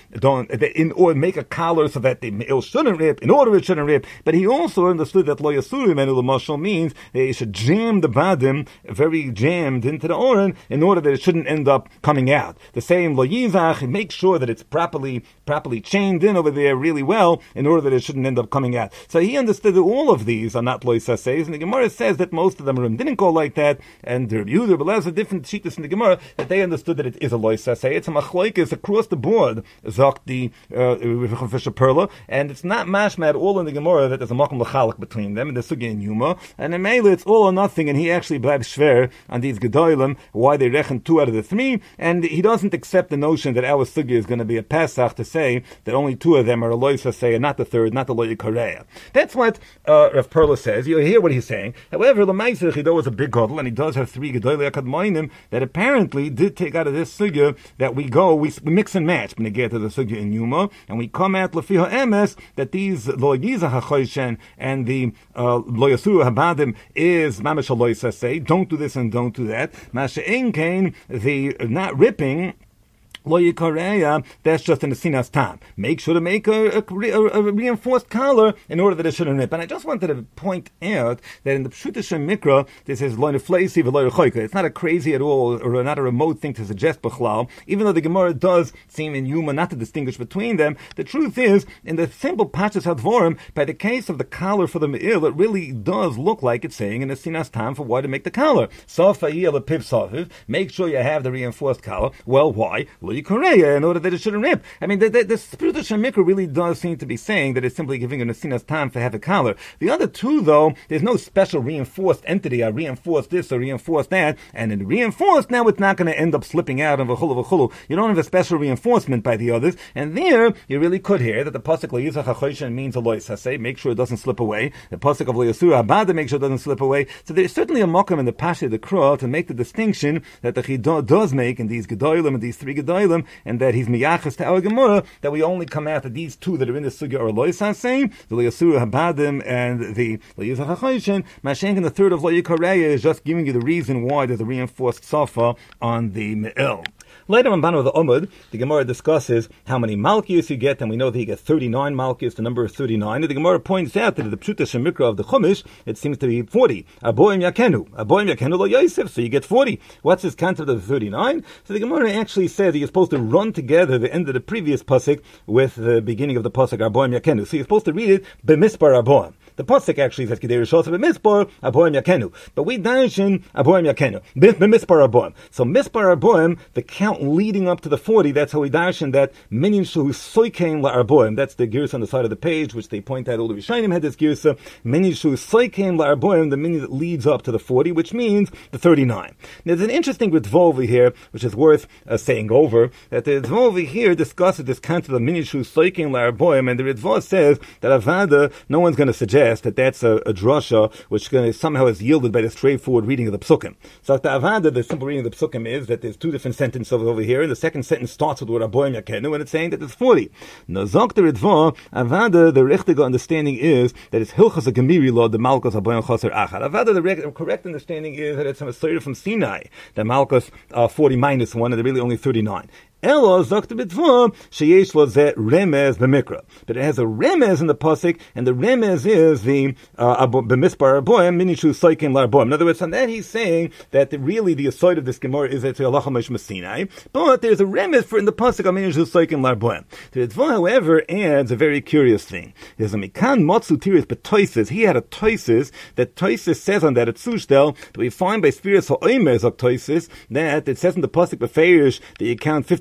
in order make a collar so that the me'il shouldn't rip, in order it shouldn't rip. But he also understood that lo yasurim and l'mashal means they should jam the badim very jammed into the oren in order that it shouldn't end up coming out. The same lo yizach, make sure that it's properly chained in over there really well in order that it shouldn't end up coming out. So he understood that all of these are not lo yisaseis, and the Gemara says that most of them didn't go like that, and the Yehuda Belez a different shittas in the Gemara that they understood that it is a lo yisasei. It's a machlokes across the board, zok the Fisher Perla, and it's not mashma at all in the Gemara that there's a makom l'chalak between them, and the sugya in Yuma, and in Mele it's all or nothing, and he actually blabs shver on these gedolim, why they reckon 2 out of the 3, and he doesn't accept the notion that our sugya is going to be a Pesach to say that only 2 of them are a lo yisasei and not the third, not the lo yikoreya. That's what Rav Perla says. You hear what he's saying. However, L'maisech, he was a big gadol, and he does have 3 gedolei akadmoinim that apparently did take out of this sugya that we mix and match when they get to the sugya in Yuma, and we come at lefi ha'emes that these lo yizach ha'choshen and the lo yasuru habadim is mamash lo yisasei. Don't do this and don't do that. Masha'en kain, the not ripping. Lo yikoreya, that's just in the sinas tam. Make sure to make a reinforced collar in order that it shouldn't rip. And I just wanted to point out that in the Pshuta Shem Mikra, this is lo nefleisi v'lo rechoika. It's not a crazy at all, or not a remote thing to suggest b'chlal. Even though the Gemara does seem in Yuma not to distinguish between them, the truth is, in the simple Pachas Hadvorim, by the case of the collar for the me'il, it really does look like it's saying in the sinas tam for why to make the collar. Safayil a piv saviv. Make sure you have the reinforced collar. Well, why? Korea in order that it shouldn't rip. I mean, the Spirit of Shemikra really does seem to be saying that it's simply giving an asinas time to have a collar. The other 2, though, there's no special reinforced entity. I reinforce this or reinforce that, and in reinforced, now it's not going to end up slipping out of a chulu. You don't have a special reinforcement by the others, and there you really could hear that the pasuk lo yizach ha'choshen means a lo yisasei, make sure it doesn't slip away. The pasuk of lo yasura habada, make sure it doesn't slip away. So there's certainly a mokum in the pasha of the Kra to make the distinction that the Chidah does make in these gedolim and these 3 gedolim, and that he's miyachas to our Gemara, that we only come after these 2 that are in the sugya or lo yisasei, the lo yasura habadim and the lo yizach ha'choshen. Mashenk in the 3rd of lo yikoreya is just giving you the reason why there's a reinforced safa on the me'il. Later on, Banu of the Omud, the Gemara discusses how many malchus you get, and we know that you get 39 malchus, the number of 39. And the Gemara points out that in the Pshuta Shemikra of the Chumash, it seems to be 40. Aboim yakenu lo Yosef, so you get 40. What's this concept of the 39? So the Gemara actually says you're supposed to run together the end of the previous pasuk with the beginning of the pasuk Aboim yakenu. So you're supposed to read it b'mispar aboim. The pasuk actually says Kedei Rishos b'mispar aboim yakenu, but we darshan aboim yakenu b'mispar aboim. So mispar aboim, the count leading up to the 40, that's how we darshan that minyan shu soikein la'arboim. That's the girsa on the side of the page, which they point out all the Rishonim had this girsa. Minyan shu soikein la'arboim, the minyan that leads up to the 40, which means the 39. There's an interesting Ritva over here, which is worth saying over, that the Ritva over here discusses this concept of minyan shu soikein la'arboim, and the Ritva says that Avada, no one's going to suggest that that's a drasha which somehow is yielded by the straightforward reading of the psukim. So the Avada, the simple reading of the psukim is that there's 2 different sentences over here, and the second sentence starts with Aboim Yakenu, and it's saying that there's 40. Now, Zok the Ritva, Avada, the richtige understanding is that it's Hilchas a Gemiri law, the Malchus Aboim Chaser Achad. Avada, the correct understanding is that it's a Masorah from Sinai, the Malchus 40 minus 1, and they're really only 39. Elo zok the Ritva sheyesh lo ze remez b'mikra, but it has a remez in the pasuk, and the remez is the b'mispar arboim minishu soikin l'arboim. In other words, on that he's saying that really the aside of this gemara is that halacha mishma Sinai, but there's a remez for in the pasuk of minishu soikin l'arboim. The Ritva, however, adds a very curious thing. There's a mikan matzu tiris b'toises. He had a toises that toises says on that at Sushtel that we find by spirits ha'omer zok toises that it says in the pasuk b'feirish that you count 50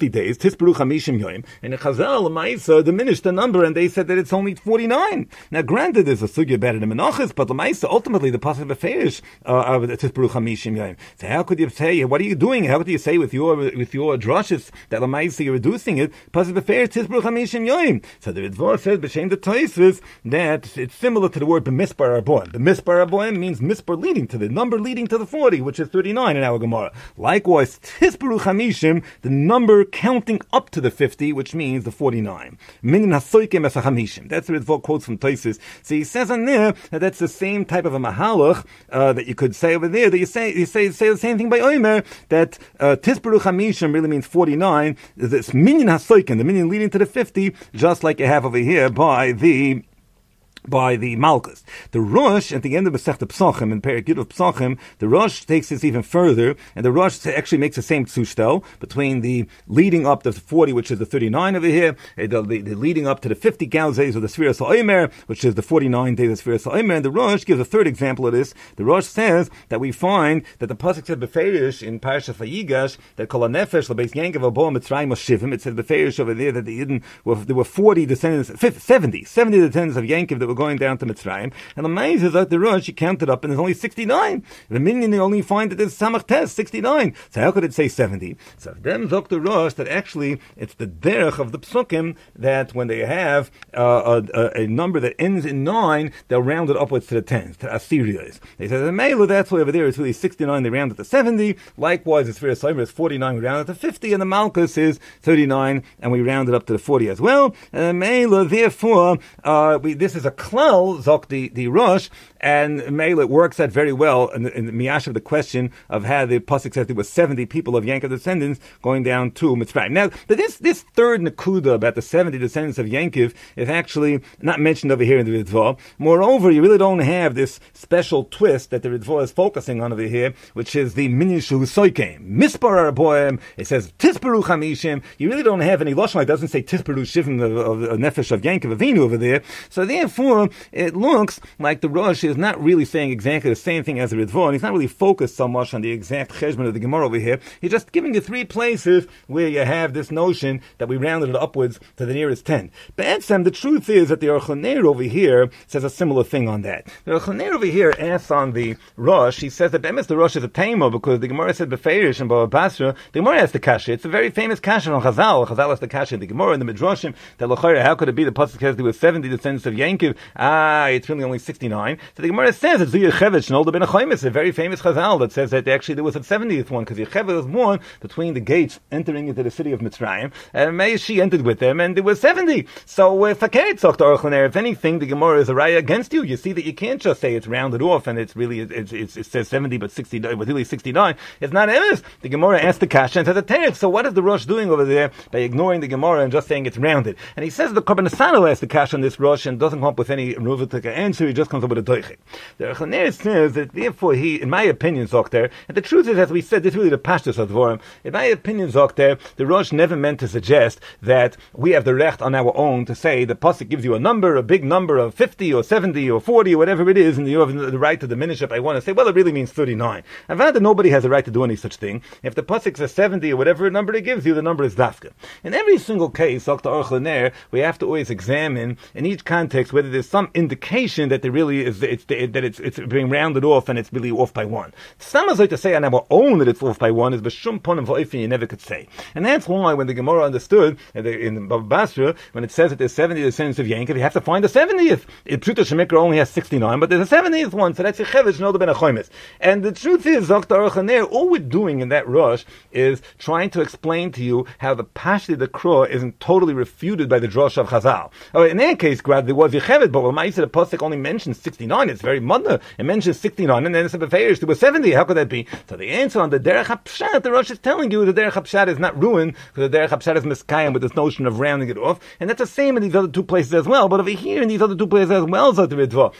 days, Tisperu Chamishim Yoim, and Chazal Lamaisa diminished the number, and they said that it's only 49. Now, granted, there's a sugya about it in Menachos, but Lamaisa, ultimately, the pasuk beferish of the Tisperu Chamishim Yoim. So how could you say? What are you doing? How could you say with your drushes that Lamaisa you're reducing it? Pasuk beferish Tisperu Chamishim Yoim. So the Ritva says b'shem the Tosfos that it's similar to the word b'mispar arboim. B'mispar arboim means mispar leading to the number leading to the 40, which is 39 in our Gemara. Likewise, Tisperu Chamishim, the number counting up to the 50, which means the 49. Minin hasoikem es chamishim. That's the Ritva quotes from Tosfos. So he says on there that that's the same type of a mahalach that you could say over there. That you say the same thing by Omer, that Tisperu Chamishim really means 49. This minin hasoikem, the minin leading to the 50, just like you have over here by the Malkus. The Rosh, at the end of Masechta Pesachim, in Perek Yud of Pesachim, the Rosh takes this even further, and the Rosh actually makes the same tzushtel between the leading up to the 40, which is the 39 over here, the leading up to the 50 days of the Sfiras HaOmer, which is the 49 days of Sfiras HaOmer, and the Rosh gives a third example of this. The Rosh says that we find that the pasuk said Beferish in Parashat Vayigash, that Kol HaNefesh L'Beis Yankiv Abo Mitzrayim Shivim, it says Beferish over there that the Yidden there were 70 descendants of Yankiv that were going down to Mitzrayim, and the Ma'ez is that the Rosh, you count it up, and there's only 69. The minion, they only find that there's Samach Tes, 69. So how could it say 70? So then Zok the Rosh, that actually it's the derech of the Psukim, that when they have a number that ends in 9, they'll round it upwards to the 10s, to Assyrias. They say the Mela, that's why over there it's really 69, they round it to 70. Likewise, it's for Somer, it's 49, we round it to 50, and the Malkus is 39, and we round it up to the 40 as well. And Mela, therefore, this is a klal, Zok the Rosh, and Mela works out very well in the miyash of the question of how the pasuk says there were 70 people of Yankov descendants going down to Mitzrayim. Now, this third nakuda about the 70 descendants of Yankov is actually not mentioned over here in the Ritva. Moreover, you really don't have this special twist that the Ritva is focusing on over here, which is the minyan shehu soikem. Mispar arboim, it says Tisperu Chamishim. You really don't have any lashon. It doesn't say Tisperu Shivim of nefesh of Yankov Avinu over there. So therefore, it looks like the Rosh is not really saying exactly the same thing as the Ritva, and he's not really focused so much on the exact cheshbon of the Gemara over here. He's just giving you 3 places where you have this notion that we rounded it upwards to the nearest 10. But the truth is that the Aruch LaNer over here says a similar thing on that. The Aruch LaNer over here asks on the Rosh, he says that the Rosh is a taima because the Gemara said Beferish and Baba Basra. The Gemara has the kasha. It's a very famous kasha on Chazal. Chazal has the kasha in the Gemara and the Midrashim. That l'chayra, how could it be the pasuk says there were 70 descendants of Yankov? It's really only 69. So the Gemara says it's Yecheved Shnolda ben Achaimis, a very famous Chazal that says that actually there was a 70th one, because Yecheved was born between the gates entering into the city of Mitzrayim, and she entered with them, and there was 70. So if anything, the Gemara is a raya against you. You see that you can't just say it's rounded off and it's really it says 70 but 69, but really 69. It's not emes. The Gemara asked the kasha and says a teretz. So what is the Rosh doing over there by ignoring the Gemara and just saying it's rounded? And he says the Korban Asano asked the kasha on this Rosh and doesn't come up with any Ruvatika answer. He just comes up with a doichik. The Aruch LaNer says that therefore he, in my opinion, Zokter, and the truth is, as we said, this is really the pashtus of Dvorim. In my opinion, Zokter, the Rosh never meant to suggest that we have the recht on our own to say the pasuk gives you a number, a big number of 50 or 70 or 40 or whatever it is, and you have the right to diminish it. I want to say, well, it really means 39. I've found that nobody has a right to do any such thing. If the pasuk says 70 or whatever number it gives you, the number is dafka. In every single case, Zokter Aruch LaNer, we have to always examine in each context whether there's some indication that there really is it's being rounded off and it's really off by 1. Some is like to say on our own that it's off by 1 is b'shum ponim v'oifin you never could say. And that's why when the Gemara understood in Baba Basra, when it says that there's 70 descendants of Yankov, you have to find the 70th. Pshuta Shemikra only has 69, but there's a 70th one, so that's Yecheved Shnolda ben Achaimis. And the truth is, Zokter Aruch LaNer, all we're doing in that Rosh is trying to explain to you how the Pashti the Kroh isn't totally refuted by the Drosh of Chazal. In that case, there was Yecheved, but when I said the pasuk only mentions 69, it's very mother. It mentions 69, and then it's a Beferish, there was 70. How could that be? So the answer on the Derech HaPshat, the Rosh is telling you the Derech HaPshat is not ruined, because the Derech HaPshat is miskayim with this notion of rounding it off, and that's the same in these other 2 places as well. But over here in these other 2 places as well, Zot the Ritva,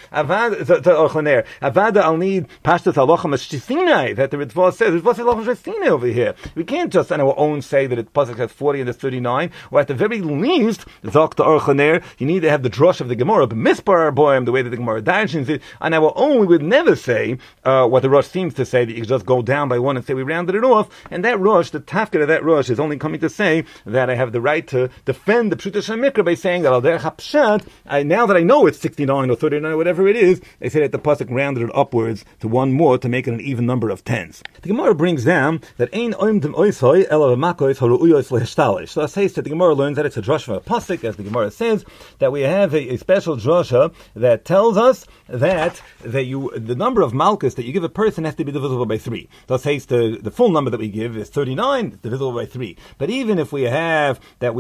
Avada, I'll need Pashtas Halacha Meshchisinai, that the Ritva says. Ritva says Halacha Meshchisinai over here. We can't just on our own say that it pasuk has 40 and it's 39, or at the very least, Zok the Aruch LaNer, you need to have the drush of the Gemara. Mispar Arboim, the way that the Gemara Darshins it, and I would never say what the Rosh seems to say, that you just go down by one and say we rounded it off, and that Rosh, the tafkid of that Rosh, is only coming to say that I have the right to defend the Pshuta Shemikra by saying that Al Derech HaPshat, now that I know it's 69 or 39 or whatever it is, they say that the pasuk rounded it upwards to one more to make it an even number of tens. The Gemara brings down that Ein Oimdim Oisoi Ela V'Makois Haru'uyos Leheshtalish. So that says that the Gemara learns that it's a drush from a pasuk, as the Gemara says, that we have a special drasha that tells us that the number of malchus that you give a person has to be divisible by 3. So it says the full number that we give is 39, it's divisible by 3. But even if we did a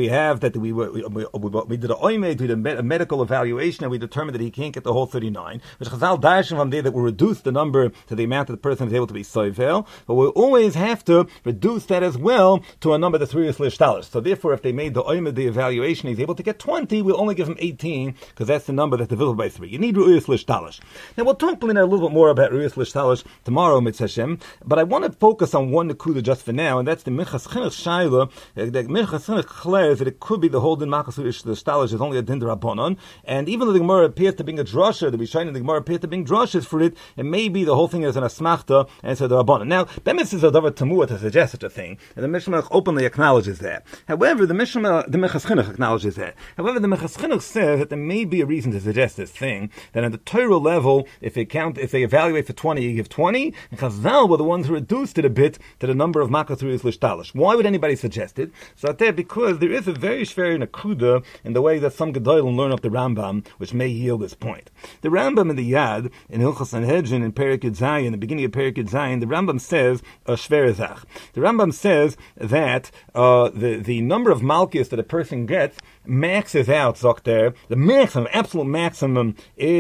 oimed, we did a medical evaluation, and we determined that he can't get the whole 39, which Chazal darshan from there that will reduce the number to the amount that the person is able to be soivel, but we'll always have to reduce that as well to a number that's really slishtalish. So therefore, if they made the oimed, the evaluation, he's able to get 20, we'll only give him 18, because that's the number that's divisible by 3. You need ru'yus lishtalish. Now we'll talk a little bit more about ru'yus lishtalish tomorrow, Mitzvah Hashem, but I want to focus on one nekuda just for now, and that's the Minchas Chinuch Shaila. The Minchas Chinuch declares that it could be the whole din Malchus ru'yus lishtalish is only a din d'Rabbanan, and even though the Gemara appears to be a drasha, the Rishonim in the Gemara appears to be drashas for it, and maybe the whole thing is an asmachta and it's a d'Rabbanan. Now, Bemis is a davar tamua to suggest such a thing, and the Mishnah openly acknowledges that. However, the Minchas Chinuch acknowledges that. However, the Minchas Chinuch says that there may be a reason to suggest this thing, that on the Torah level, if they evaluate for 20, you give 20, and Chazal were the ones who reduced it a bit to the number of Makas Ru'yus Lishtalish. Why would anybody suggest it? So there, because there is a very shver nakuda in the way that some Gedolim learn up the Rambam, which may yield this point. The Rambam in the Yad, in Hilchos Sanhedrin, in Perek Yud Zayin, the beginning of Perek Yud Zayin, the Rambam says, shver zach. The Rambam says that the number of Malchus that a person gets maxes out, Zokter. The maximum, absolute maximum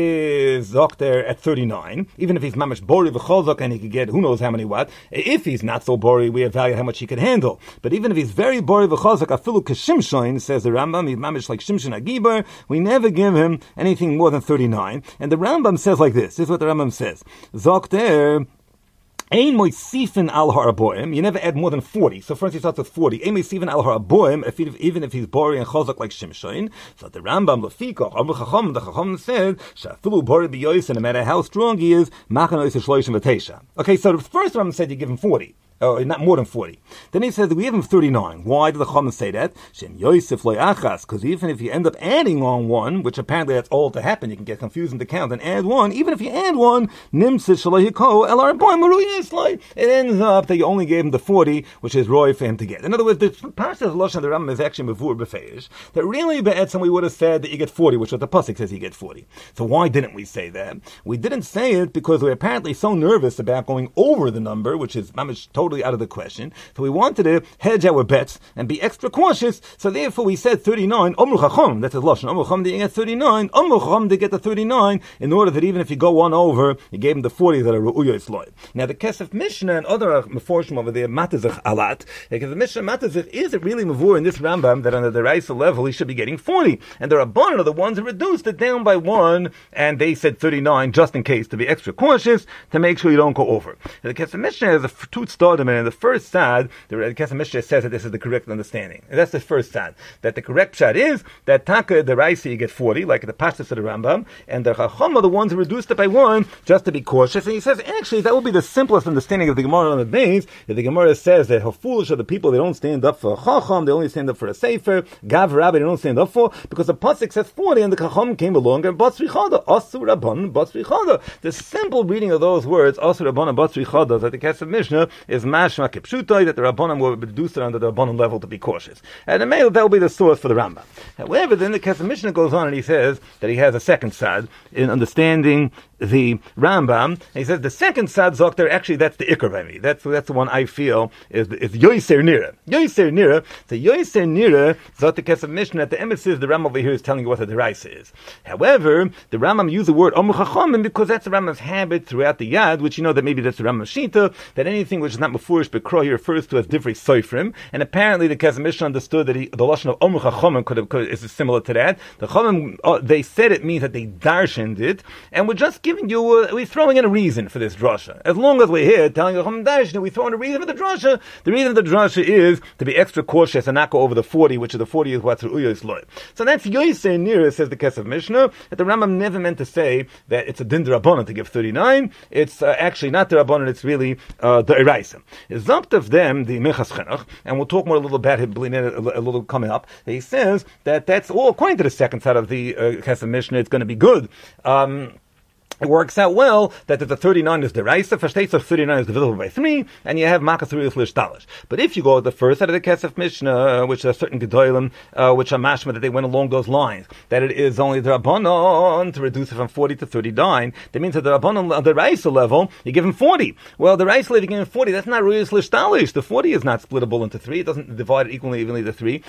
is Zokter at 39. Even if he's mamish bori v'chozok and he could get who knows how many what. If he's not so bori, we evaluate how much he can handle. But even if he's very bori v'chozok, afilu k'shimshon, says the Rambam, he's mamish like Shimshon Agibar, we never give him anything more than 39. And the Rambam says like this is what the Rambam says. Zokter, Ein moisifin al haraboim. You never add more than 40. So, for instance, he starts with 40. Ein moisifin al haraboim. Even if he's bori and chazak like Shimshon. So the Rambam lefika Amru Chacham. The Chacham said shafilu bori biyosin. No matter how strong he is, machan ois shloishim v'teisha. Okay, so the first Rambam said you give him 40. Oh, not more than 40. Then he says that we have him 39. Why did the Chacham say that? Shem Yosef lo'achas, because even if you end up adding on one, which apparently that's all to happen, you can get confused in the count and add one. Even if you add one, nimsis shalohiko el arboim maruyisloi. It ends up that you only gave him the 40, which is roy for him to get. In other words, the Parshas Lashon of the Rambam is actually mavur befeish. That really be'etzem we would have said that you get 40, which what the pasuk says you get 40. So why didn't we say that? We didn't say it because we're apparently so nervous about going over the number, which is mamish totally out of the question. So we wanted to hedge our bets and be extra cautious. So therefore we said 39. Omru Chacham, that's his lashon. Omru Chacham didn't get 39. Omru Chacham did get the 39 in order that even if you go one over, you gave him the 40 that are Ru'uya Isloy. Now the Kesef Mishnah and other Meforshim over there, Matazich Alat, because the Mishnah Matazich is it really Mavur in this Rambam that under the Raisa level he should be getting 40. And the Rabbanan are the ones who reduced it down by 1 and they said 39 just in case to be extra cautious to make sure you don't go over. And the Kesef Mishnah has a two stardom and the first sad, the Kesef Mishnah says that this is the correct understanding. And that's the first sad. That the correct shot is that Taka, the Raisa, you get 40, like the Pashtas of the Rambam, and the Chacham are the ones who reduced it by 1, just to be cautious. And he says, actually, that will be the simplest understanding of the Gemara on the base, that the Gemara says that how foolish are the people, they don't stand up for a Chacham, they only stand up for a Sefer, Gav Rabbi, they don't stand up for, because the Pasuk says 40, and the Chacham came along, and Batzri Chada, Asur Rabban, Batzri Chada. The simple reading of those words, Asur Rabban, Batzri Chada, that the Kesef Mishnah is Mashma Kipshutai, that the Rabbanim will reduce it under the Rabbanim level to be cautious. And the male, that will be the source for the Rambam. However, then the Kesef Mishnah goes on and he says that he has a second side in understanding the Rambam. And he says the second side, Zokter, actually that's the Iker by me. That's the one I feel is Yoiser Nira. Yoiser Nira. The Yoiser Nira, Zot the Kesef Mishnah, at the emissaries, the Rambam over here is telling you what the Deraisa is. However, the Rambam used the word Omru Chachamim because that's the Rambam's habit throughout the Yad, which you know that maybe that's the Rambam's Shita, that anything which is not before Bekro he refers to as Divrei Soifrim, and apparently the Kesef Mishnah understood that the lashon of Omru Chachomim is similar to that. The Chachomim, they said it means that they darshaned it, and we're just giving you, we're throwing in a reason for this drasha. As long as we're here telling the Chachomim darshan, we throw in a reason for the drasha. The reason for the drasha is to be extra cautious and not go over the 40, which is the 40 is what's Ru'uyos Loy. So that's Yosei Nira, says the Kesef Mishnah, that the Rambam never meant to say that it's a din d'Rabbanan to give 39. It's actually not the Rabbanan, it's really the Eraisa. Zopt of them, the Minchas Chinuch, and we'll talk more a little about him a little coming up. He says that that's all according to the second side of the Kesef Mishnah. It's going to be good. It works out well that the 39 is the Raisa, versteht sich 39 is divisible by 3, and you have Makas Ruyus Lishtalish. But if you go with the first side of the Kesef Mishnah, which are certain Gedolim, which are mashma that they went along those lines, that it is only the Rabbanon to reduce it from 40 to 39, that means that the Rabbanon on the Raisa level, you give him 40. Well, the Raisa level, you give him 40, that's not Ruyus Lishtalish. The 40 is not splittable into 3, it doesn't divide it evenly to 3.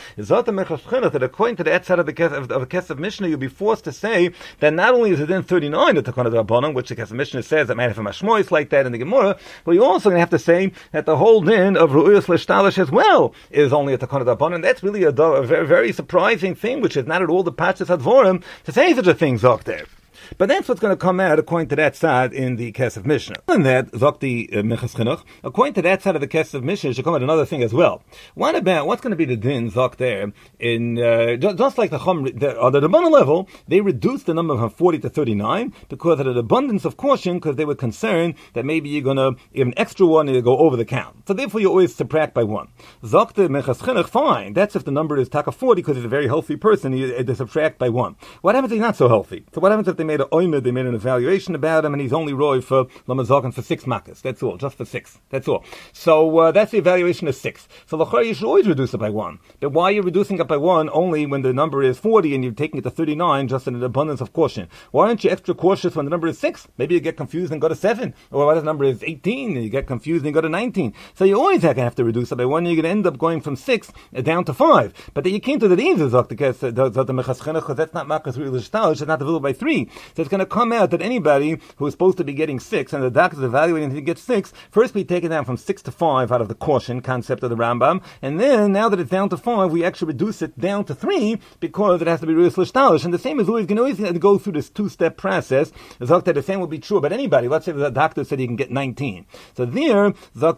That according to that side of the Kesef Mishnah, you'll be forced to say that not only is it then 39 that the kind of which the Kesef Mishnah says that man from Mashmois like that in the Gemara, but you're also going to have to say that the whole din of Ru'uyos Lishtalish as well is only a Takana D'Rabbanan. That's really a very, very surprising thing, which is not at all the Pachas Advorim to say such a thing, Zok there. But that's what's going to come out according to that side in the Kesef Mishnah. And that, Zok the Minchas Chinuch, according to that side of the Kesef Mishnah, should come out another thing as well. What about, what's going to be the din, Zok there, in, just like the on the Rabbanan level, they reduced the number from 40 to 39 because of an abundance of caution, because they were concerned that maybe you're going to give an extra one and you go over the count. So therefore you always subtract by 1. Zok the Minchas Chinuch, fine. That's if the number is Taka 40 because he's a very healthy person, they subtract by 1. What happens if he's not so healthy? So what happens if they made they made an evaluation about him, and he's only roy for Lamazogan for 6 makas. That's all, just for 6. That's all. So that's the evaluation of 6. So l'chorah you should always reduce it by 1. But why are you reducing it by 1 only when the number is 40 and you're taking it to 39 just in an abundance of caution? Why aren't you extra cautious when the number is 6? Maybe you get confused and go to 7. Or what if the number is 18 and you get confused and go to 19? So you always have to reduce it by 1, and you're going to end up going from 6 down to 5. But then you can't do that either, because that's not makas Ruyus Lishtalish, it's not divisible by 3. So it's going to come out that anybody who is supposed to be getting 6, and the doctor is evaluating to get 6, first we take it down from 6 to 5 out of the caution concept of the Rambam, and then now that it's down to 5, we actually reduce it down to 3 because it has to be Ruyus Lishtalish. And the same is always going to always go through this 2-step process. The same will be true about anybody. Let's say the doctor said you can get 19. So there, the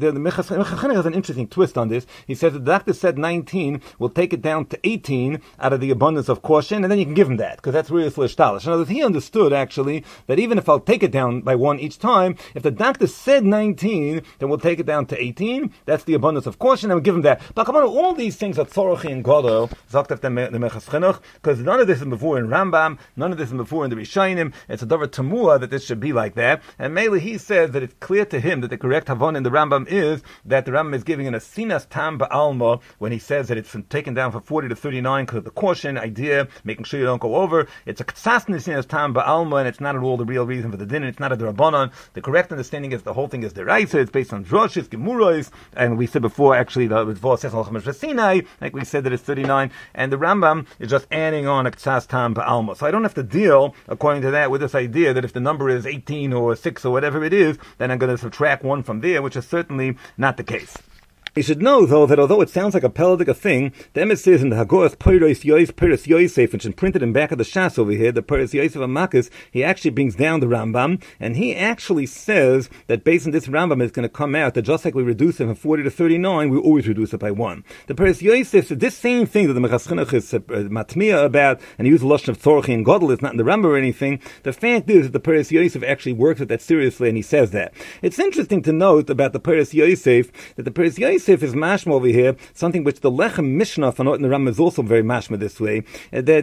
Minchas has an interesting twist on this. He says the doctor said 19, we'll take it down to 18 out of the abundance of caution, and then you can give him that because that's Ruyus Lishtalish. In other words, he understood actually that even if I'll take it down by 1 each time, if the doctor said 19, then we'll take it down to 18. That's the abundance of caution, and we'll give him that. But come on, all these things are tzorochi and godo, sagt the Minchas Chinuch, because none of this is before in Rambam, none of this is before in the Rishonim. It's a davar tamua that this should be like that. And mainly he says that it's clear to him that the correct havon in the Rambam is that the Rambam is giving an asinas tam ba'alma when he says that it's taken down from 40 to 39 because of the caution idea, making sure you don't go over. It's a ktsasn asinas tam ba'alma, and it's not at all the real reason for the din, and it's not a D'Rabbanan. The correct understanding is the whole thing is the Raisa, it's based on Droshis, Gemuros, and we said before, actually, the Vos says Sinai, like we said that it's 39, and the Rambam is just adding on a Ktsas Tam Ba'alma. So I don't have to deal, according to that, with this idea that if the number is 18 or 6 or whatever it is, then I'm going to subtract 1 from there, which is certainly not the case. You should know, though, that although it sounds like a Peladic thing, the Emes says in the Hagoras Peiros Yosef, which is printed in back of the Shas over here, the Peiros Yosef of Makkos, he actually brings down the Rambam, and he actually says that based on this Rambam, it's going to come out that just like we reduce it from 40 to 39, we always reduce it by 1. The Peiros Yosef said this same thing that the Minchas Chinuch is matmiya about, and he used the Lashon of Tzorochi and Godel, it's not in the Rambam or anything. The fact is that the Peiros Yosef actually works with that seriously, and he says that. It's interesting to note about the Peiros Yosef, that the Peiros Yosef is mashma over here, something which the Lechem Mishnah for in the Rambam is also very mashma this way, that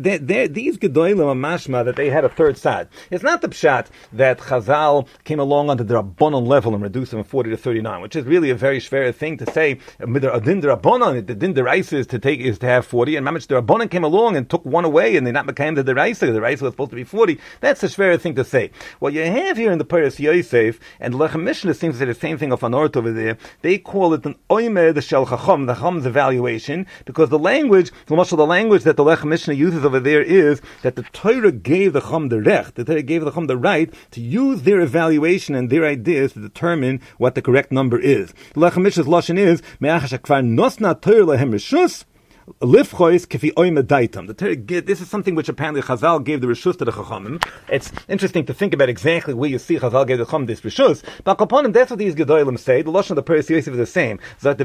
these Gedolim are mashma, that they had a third side. It's not the pshat that Chazal came along onto the Rabbanon level and reduced them from 40 to 39, which is really a very schwer thing to say. A din Rabbanon, the din deraisa is to have 40, and Mamach the Rabbanon came along and took 1 away, and they not became the deraisa. The deraisa was supposed to be 40. That's a schwer thing to say. What you have here in the Peiros Yosef, and the Lechem Mishnah seems to say the same thing of Anort over there, they call it an oimed shel chacham, the chacham's evaluation, because the language that the Lechem Mishnah uses over there is that the Torah gave the chacham the recht, the Torah gave the chacham the right to use their evaluation and their ideas to determine what the correct number is. The Lechem Mishnah's lashon is me'achas hakvar nosna Torah lehem reshus. The Torah, this is something which apparently Chazal gave the reshus to the Chachamim. It's interesting to think about exactly where you see Chazal gave the Chacham this reshus. But upon him, that's what these Gedolim say. The lashon of the Peres Yosef is the same. That's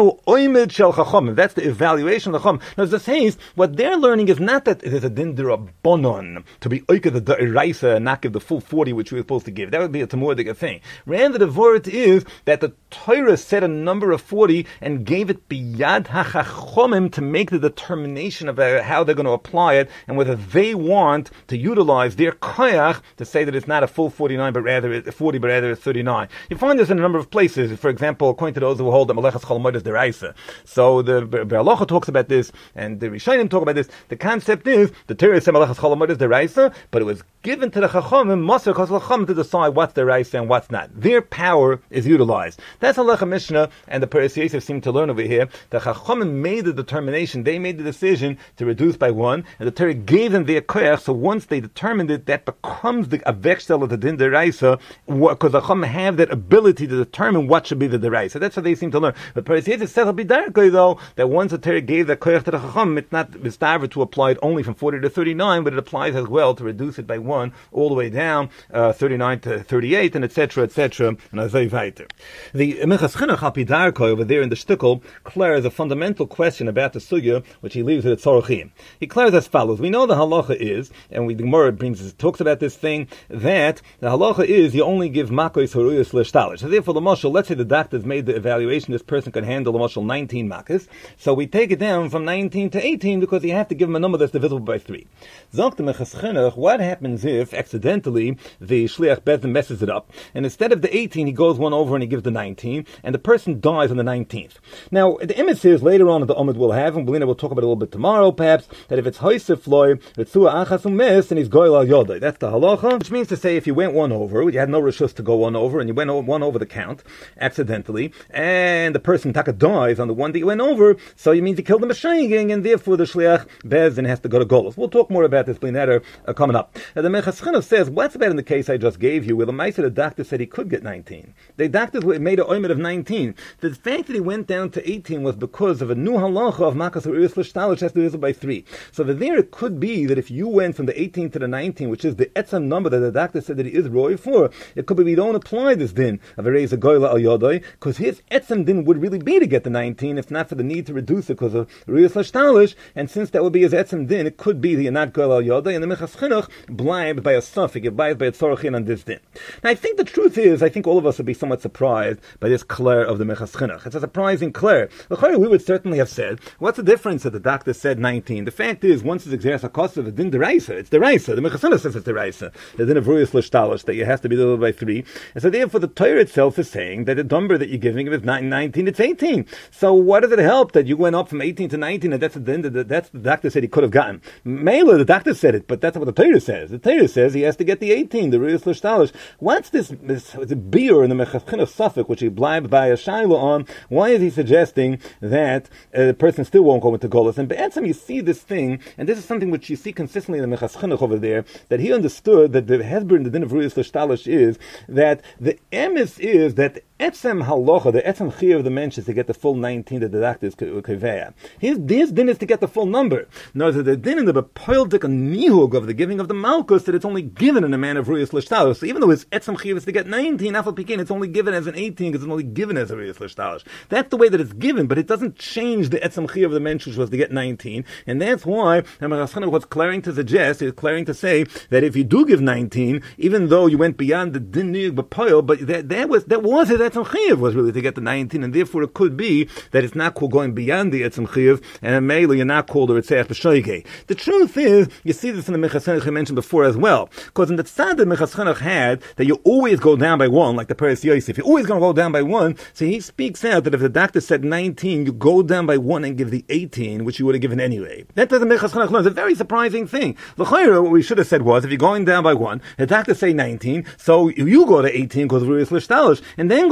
the evaluation of the Chacham. Now, the says what they're learning is not that it is a din d'rabbanon to be oika the da'iraisa and not give the full 40 which we were supposed to give. That would be a tamordic thing. Rather, the word is that the Torah set a number of 40 and gave it biyad hachachomim to make the determination about how they're going to apply it and whether they want to utilize their koyach to say that it's not a full 49 but rather it's 40 but rather it's 39. You find this in a number of places. For example, according to those who hold that Melechas Chol Hamoed is deraisa. So the Be'alacha talks about this and the Rishonim talk about this. The concept is the Torah said Melechas Chol Hamoed is deraisa, but it was given to the Chachamim, Maser Kos Chacham, to decide what's deraisa and what's not. Their power is utilized. That's how Lechem Mishnah and the Peres Yosef seem to learn over here. The Chachamim made the determination. They made the decision to reduce by one, and the Torah gave them their koyach. So once they determined it, that becomes the avekshel of the din deraisa, because the Chachamim have that ability to determine what should be the deraisa. That's what they seem to learn. But Peres Yosef says, though, that once the Torah gave the koyach to the Chachamim, it's not mistaver to apply it only from 40 to 39, but it applies as well to reduce it by one all the way down, 39 to 38, and etc., and as they weiter. The Minchas Chinuch Hapidarko over there in the shtickle declares a fundamental question about the sugya, which he leaves at Tzorachim. He declares as follows: we know the halacha is, and the Gemara talks about this thing, that the halacha is you only give makos haruyos l'shtalish. So therefore, the mashal, let's say the doctor's made the evaluation, this person can handle the mashal 19 makas, so we take it down from 19 to 18 because you have to give him a number that's divisible by 3. Zok the Minchas Chinuch, what happens if accidentally the shliach bezdin messes it up, and instead of the 18 he goes one over and he gives the 19, and the person dies on the 19th. Now the emes is later on the Omid will have, and Belina will talk about it a little bit tomorrow perhaps, that if it's hoisef loy v'tzua achas u'mes, and he's goyel al yodai. That's the halacha, which means to say if you went one over, you had no reshus to go one over, and you went one over the count accidentally, and the person taka dies on the one that you went over, so you mean to kill the mashaying, and therefore the shliach bezdin has to go to golos. We'll talk more about this Belina coming up. Now, the Minchas Chinuch says, what's about in the case I just gave you, where the Maisa, the doctor said he could get 19. The doctor made an oimed of 19. The fact that he went down to 18 was because of a new halacha of makas or iris l'shtalish has to be by 3. So that there it could be that if you went from the 18 to the 19, which is the etzam number that the doctor said that he is roy for, it could be we don't apply this din of a reza goyla al yodai, because his etzam din would really be to get the 19, if not for the need to reduce it because of iris l'shtalish, and since that would be his etzam din, it could be that you're not goyla al yodai, and the Minchas Chinuch blind by a suffix, it buys by a tzorachin on this din. Now, I think the truth is, I think all of us would be somewhat surprised by this clair of the Minchas Chinuch. It's a surprising clair. We would certainly have said, what's the difference that the doctor said 19? The fact is, once it's exeres hakos of a din deraisa, it's deraisa. The Minchas Chinuch says it's deraisa. The din of ruyus l'shtalish, that you have to be divided by 3. And so therefore the Torah itself is saying that the number that you're giving him is not 19, it's 18. So what does it help that you went up from 18 to 19 and that's the din that's the doctor said he could have gotten? Mela, the doctor said it, but that's what the Torah says. The Torah says he has to get the 18, the ruyus l'shtalish. What's this beer in the Minchas Chinuch suffix, which he blibed by a shaila on? Why is he suggesting that the person still won't go into Golos? And Be'etzem, you see this thing, and this is something which you see consistently in the Minchas Chinuch over there, that he understood that the Hezber in the din of Ruyus L'Shtalish is that the emes is that etzem halacha, the etzem chiyuv of the mensch is to get the full 19 that the doctor is kaveya. His din is to get the full number. No, the din in the bepoildik nihug of the giving of the malchus that it's only given in a man of Ruyus L'Shtalish. So even though his etzem chiyuv is to get 19, afal pikin, it's only given as an 18 because it's only given as a Ruyus L'Shtalish. That's the way that it's given, but it doesn't change the etzem chiyuv of the mensch which was to get 19, and that's why what's clearing to suggest is clearing to say that if you do give 19, even though you went beyond the din nihug bepoil, but that was his etzem chiyuv was really to get the 19, and therefore it could be that it's not called going beyond the etzem chiyuv, and mainly you're not called a ritzach b'shoigei. The truth is, you see this in the Minchas Chinuch I mentioned before as well, because in the tzad that Minchas Chinuch had, that you always go down by 1, like the Peres Yosef, you're always going to go down by 1, so he speaks out that if the doctor said 19, you go down by 1 and give the 18, which you would have given anyway. That doesn't Minchas Chinuch learn. It's a very surprising thing. L'chayra, what we should have said was, if you're going down by 1, the doctor say 19, so you go to 18 because of Ruyus L'Shtalish, and then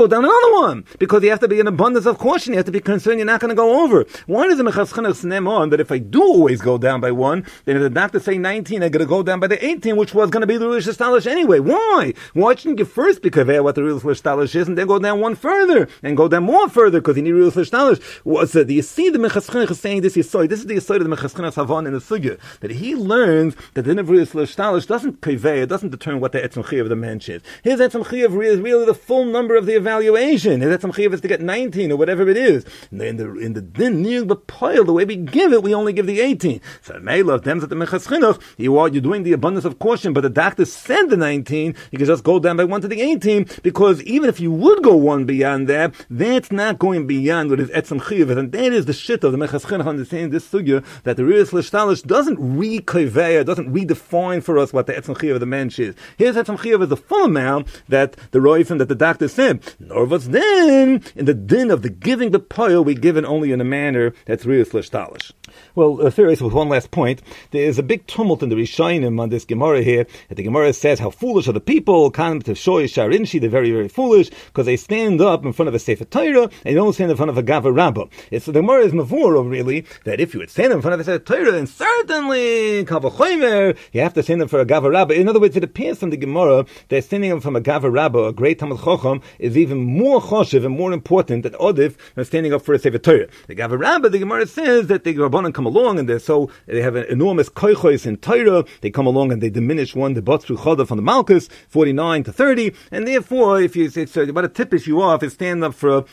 go down another one, because you have to be in abundance of caution. You have to be concerned you're not going to go over. Why does the Mechas Chinuch snem on that if I do always go down by one, then if the doctor say 19, I got to go down by the 18, which was going to be the Rulish Stalish anyway? Why? Why shouldn't you first be kaver what the Rulish Stalish is, and then go down one further, and go down more further, because you need Rulish Stalish? Do you see the Mechas Chinuch is saying this Yisoid? This is the Yisoid of the Mechas Chinuch Havon in the Sugya, that he learns that the Rulish Stalish doesn't kaver, it doesn't determine what the Etzem Chiyav of the mensch is. His Etzem Chiyav is really the full number of the evaluation. His Etzem Chiyav is to get 19 or whatever it is. In the din near the pile, the way we give it, we only give the 18. So Meila of them that the Mechas Chinuch, you're doing the abundance of caution, but the doctor said the 19, you can just go down by 1 to the 18, because even if you would go one beyond that, that's not going beyond what is Etzem Chiyav, and that is the shit of the Mechas Chinuch understanding this sugya, that the Rulish Stalish doesn't re-kaveya, doesn't redefine for us what the Etzem Chiyav of the mensch is. His Etzem Chiyav is the full amount that the Roifim, that the doctor said. Nor was then, in the din of the giving the pile, we give it only in a manner that's Rulish Stalish. Well, serious with one last point. There is a big tumult in the Rishonim on this Gemara here. That the Gemara says how foolish are the people. They're very, very foolish, because they stand up in front of a Sefer Torah and they don't stand in front of a Gava Rabbah. So the Gemara is mavur really that if you would stand in front of a Sefer Torah, then certainly Kal V'chomer, you have to stand in for a Gava Rabbah. In other words, it appears from the Gemara that standing in from a Gava Rabbah, a great Talmid Chacham, is even more choshev and more important than Odif than standing up for a Sefer Torah. The Gava Rabbah, the Gemara says that the Rabbanan come along and they have an enormous koichos in Torah. They come along and they diminish one the Batzru Chodav from the Malchus 49 to 30, and therefore, if you what a tippish you are if you stand up for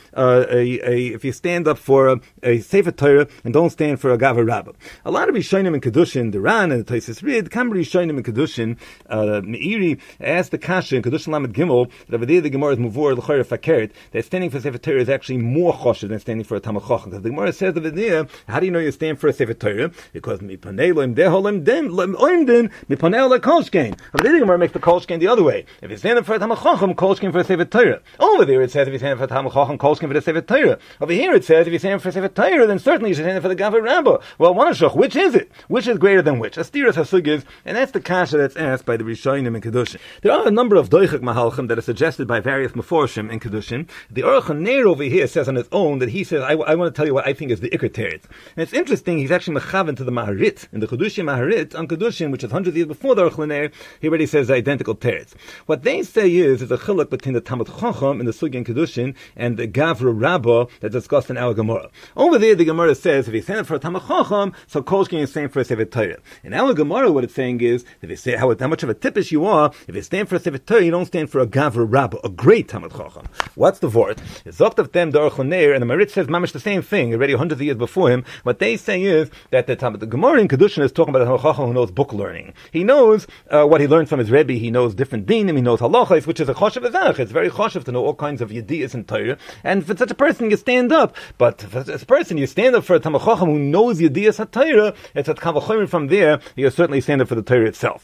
a Sefer Torah and don't stand for a Gava Rabbah. A lot of Rishonim in Kedushin, the Ran and the Tosfos Rid, come Rishonim in Kedushin. Meiri asked the Kasha in Kedushin Lamed Gimel that over there the Gemara is Muvor L'Chayr Fakeret, that standing for Sefer Torah is actually more choshev than standing for a Talmid Chacham. Because the Gemara says over there, how do you know you stand for a Sefer Torah? Because mipanei loim deholim den oimden mipanei le kolshkein. Over there the Gemara makes the kolshkein the other way. If you're standing for a Talmid Chacham, kolshkein for a Sefer Torah. Over there it says if you're standing for a Talmid Chacham, kolshkein for the Sefer Torah. Over here it says if you're standing for a Sefer Torah, then certainly you should stand for the Gava Rabbah. Well, which is it? Which is greater than which? Astiras hasugis, and that's the kasha that's asked by the Rishonim in Kedushin. There are a number of doichik mahalchim that are suggested by various meforshim in Kedushin. The Aruch HaNer over here says on his own that he says, I want to tell you what I think is the Iker Teretz. And it's interesting, he's actually mechaven to the Maharit. In the Kedushim Maharit, on Kedushin, which is hundreds of years before the Aruch HaNer, he already says the identical Teretz. What they say is a chiluk between the Talmid Chacham in the Sugya in Kedushin and the Gavra Rabbah that's discussed in our Gemara. Over there, the Gemara says, if he's saying for a Talmid Chacham, so Kolshkin is saying for a Sefer Torah. In our Gemara, what it's saying is, if you say how much of a tippish you are, if you stand for a Sefer Torah, you don't stand for a Gavra Rabbah, a great Talmid Chacham. What's the word? It's Zokt of them, the Aruch HaNer, and the Marit says mamish the same thing, already hundreds of years before him. What they say is that the Gemara in Kedushin is talking about a Talmid Chacham who knows book learning. He knows what he learned from his Rebbe, he knows different dinim, he knows halachas, which is a choshev azach. It's very choshev to know all kinds of yediyas and Torah. And for such a person, you stand up. But for such a person, you stand up for a Talmid Chacham who knows yediyas HaTorah. It's a Kal V'chomer from there. You certainly stand up for the Torah itself.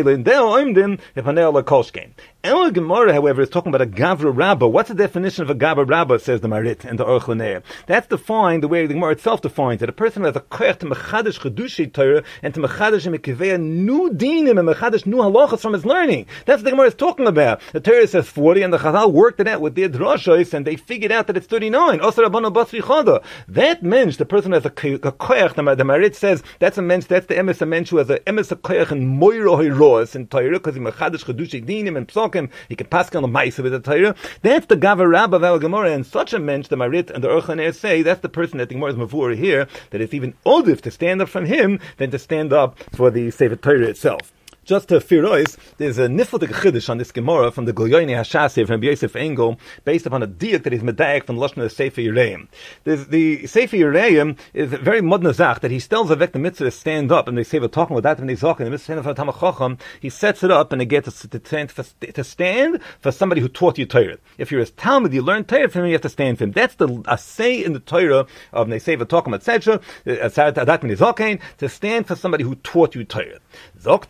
Our Gemara, however, is talking about a Gavra Rabbah. What's the definition of a Gavra Rabbah, says the Marit and the Aruch HaNer? That's defined the way the Gemara itself defines it. A person has a koyach to mechadish chedushi Torah and to mechadish and mekiveya new dinim and mechadish new halachas from his learning. That's what the Gemara is talking about. The Torah says 40 and the Chazal worked it out with their drashos and they figured out that it's 39. Osar Rabbanu Basri Chada. That mensch, the person who has a koyach, the Marit says that's a mensch, that's the emes, a mensch who has a emes a koyach and moira hiroas in Torah because he mechadish chedushi dinim and psokim. He can pass on the ma'isa with the Torah. That's the Gavra Rabbah of our Gemara, and such a mensch, the Marit and the Aruch HaNer say, that's the person that the Gemara is mavur here, that it's even odif to stand up from him than to stand up for the Sefer Torah itself. Just to Firois, there's a niflatik chiddush on this Gemara from the Goyoni Hashasi from Yosef Engel, based upon a diak that is medayek from Lashon of the Sefer Yereim. The Sefer Yereim is very modnazach that he tells Avek the mitzvah to stand up, and they say we're talking about that when they talk in the mitzvah for Talmid Chacham. He sets it up and they get to stand for somebody who taught you Torah. If you're his Talmud, you learn Torah from him, you have to stand for him. That's the say in the Torah of Neseva Talking etc. To stand for somebody who taught you Torah. Zokt of them, the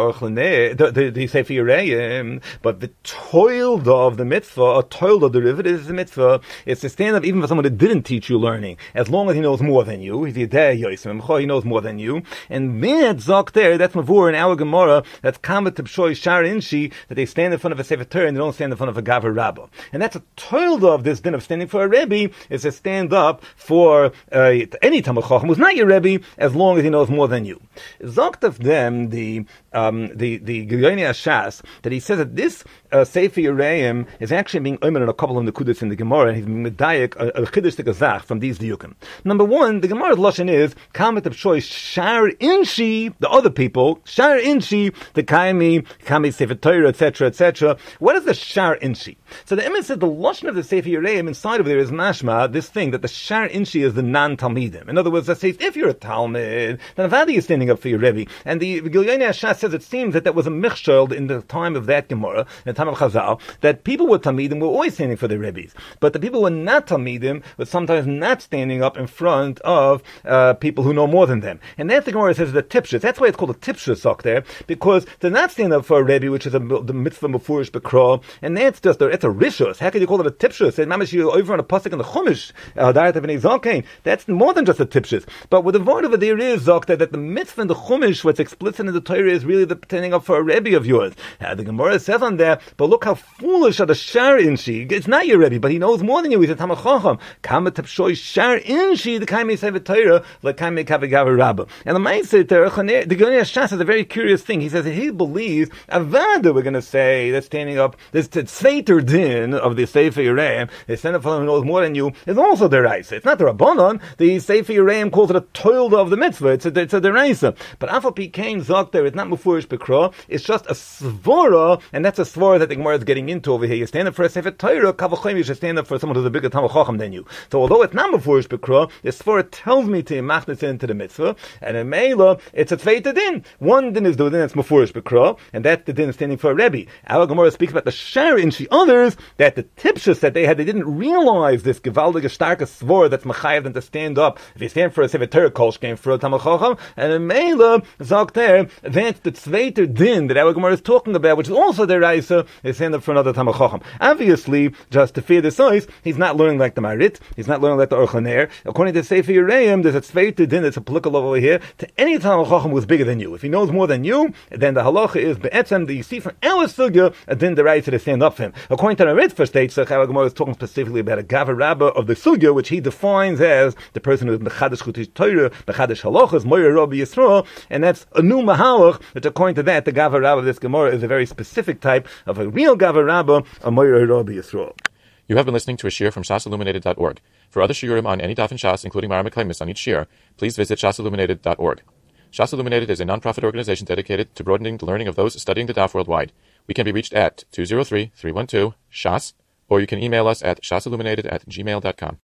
the Sefer Yereim, but the toiled of the mitzvah, a toiled of derivative is the mitzvah. It's to stand up even for someone that didn't teach you learning, as long as he knows more than you. He knows more than you. And that zok there, that's mavur in our Gemara, that's kamat tibshoi shar inshi, that they stand in front of a Sefer Torah and they don't stand in front of a Gavar Rabbah. And that's a toiled of this din of standing for a Rebbe, is to stand up for any Talmid Chacham who's not your Rebbe, as long as he knows more than you. Zokt of them, the Gilyoinei Ashas, that he says that this Sefer Yereim is actually being omer in a couple of nekudas in the Gemara, and he's being medayek a chiddush gazach from these diyukim. Number one, the Gemara's lashon is kamet b'shoy shar inshi, the other people shar inshi, the kami Sefer Torah, etc., etc. What is the shar inshi? So the Emes said the lashon of the Sefer Yereim inside of there is mashma, this thing that the shar inshi is the non-talmidim. In other words, that says if you're a talmid, then avadi is standing up for your rebbe. And the Gilyoinei Ashas says it seems that was a michshel in the time of that Gemara, in the time of Chazal, that people with talmidim were always standing for their rebbes, but the people who were not talmidim were sometimes not standing up in front of people who know more than them. And that's the Gemara says the tipshus. That's why it's called a tipshus sock there, because they're not standing up for a rebbe, which is the mitzvah mefurish bekra, and that's just it's a rishus. How can you call it a tipshus? And mamish you over on a pasuk in the Chumash, that's more than just a tipshus. But with the word over there is zokta that the mitzvah in the Chumash, what's explicit in the Torah, is really the standing up for a rebbe of yours. The Gemara says on there, but look how foolish are the shar inshi. It's not your rebbe, but he knows more than you. He's a Talmid Chacham. Kamet tapshoi shar inshi, the kaimei Sefer Torah, like kaimei kavagav rabbah. And the Ma'aser the Gilyoinei Ashas has a very curious thing. He says that he believes avada, we're going to say, that's standing up, this tzveiter din of the Sefer Yereim, the stand up for who knows more than you, is also deraisa. It's not the Rabbanon. The Sefer Yereim calls it a toiled of the mitzvah. It's a deraisa. But afal pi kain zok there, it's not mufurish bekra. It's just a svora, and that's a svora that the Gemara is getting into over here. You stand up for a Sefer Torah, kavachayim, you should stand up for someone who's a bigger Talmid Chacham than you. So although it's not mufurish bekra, the svora tells me to machnas into the mitzvah, and in Meila, it's a tzveita din. One din is the din that's mufurish bekra, and that's the din standing for a rebbe. Our Gemara speaks about the shar inshi others, that the tipshus that they had, they didn't realize this gewaldige starke svora that's machayev them to stand up. If you stand for a Sefer Torah, kol shkein for a Talmid Chacham, and in Meila, zok there, that's the tzveiter din that our Gemara is talking about, which is also the Raisa, is stand up for another Talmid Chacham. Obviously, just to fear the size, he's not learning like the Marit, he's not learning like the Aruch LaNer. According to Sefer Yereim, there's a tzveiter din that's applicable over here to any Talmid Chacham who's bigger than you. If he knows more than you, then the halacha is be'etzem, that you see from our sugya, a din the Raisa to stand up for him. According to the Marit for stage, our Gemara is talking specifically about a Gavar Rabbah of the sugya, which he defines as the person who is Mechadash Chutis Torah, Mechadash Halachas, Moyer Rabbi Yisrael, and that's a new Mahalach, which according to that, the Gavar Rabbah of this Gemara is a very specific type of a real Gavar Rabbah, a Moyer Rabbi Yisrael. You have been listening to a shiur from shasilluminated.org. For other shiurim on any daf in Shas, including Mara Meklemis on each shiur, please visit shasilluminated.org. Shas Illuminated is a non-profit organization dedicated to broadening the learning of those studying the daf worldwide. We can be reached at 203-312-SHAS, or you can email us at shasilluminated@gmail.com.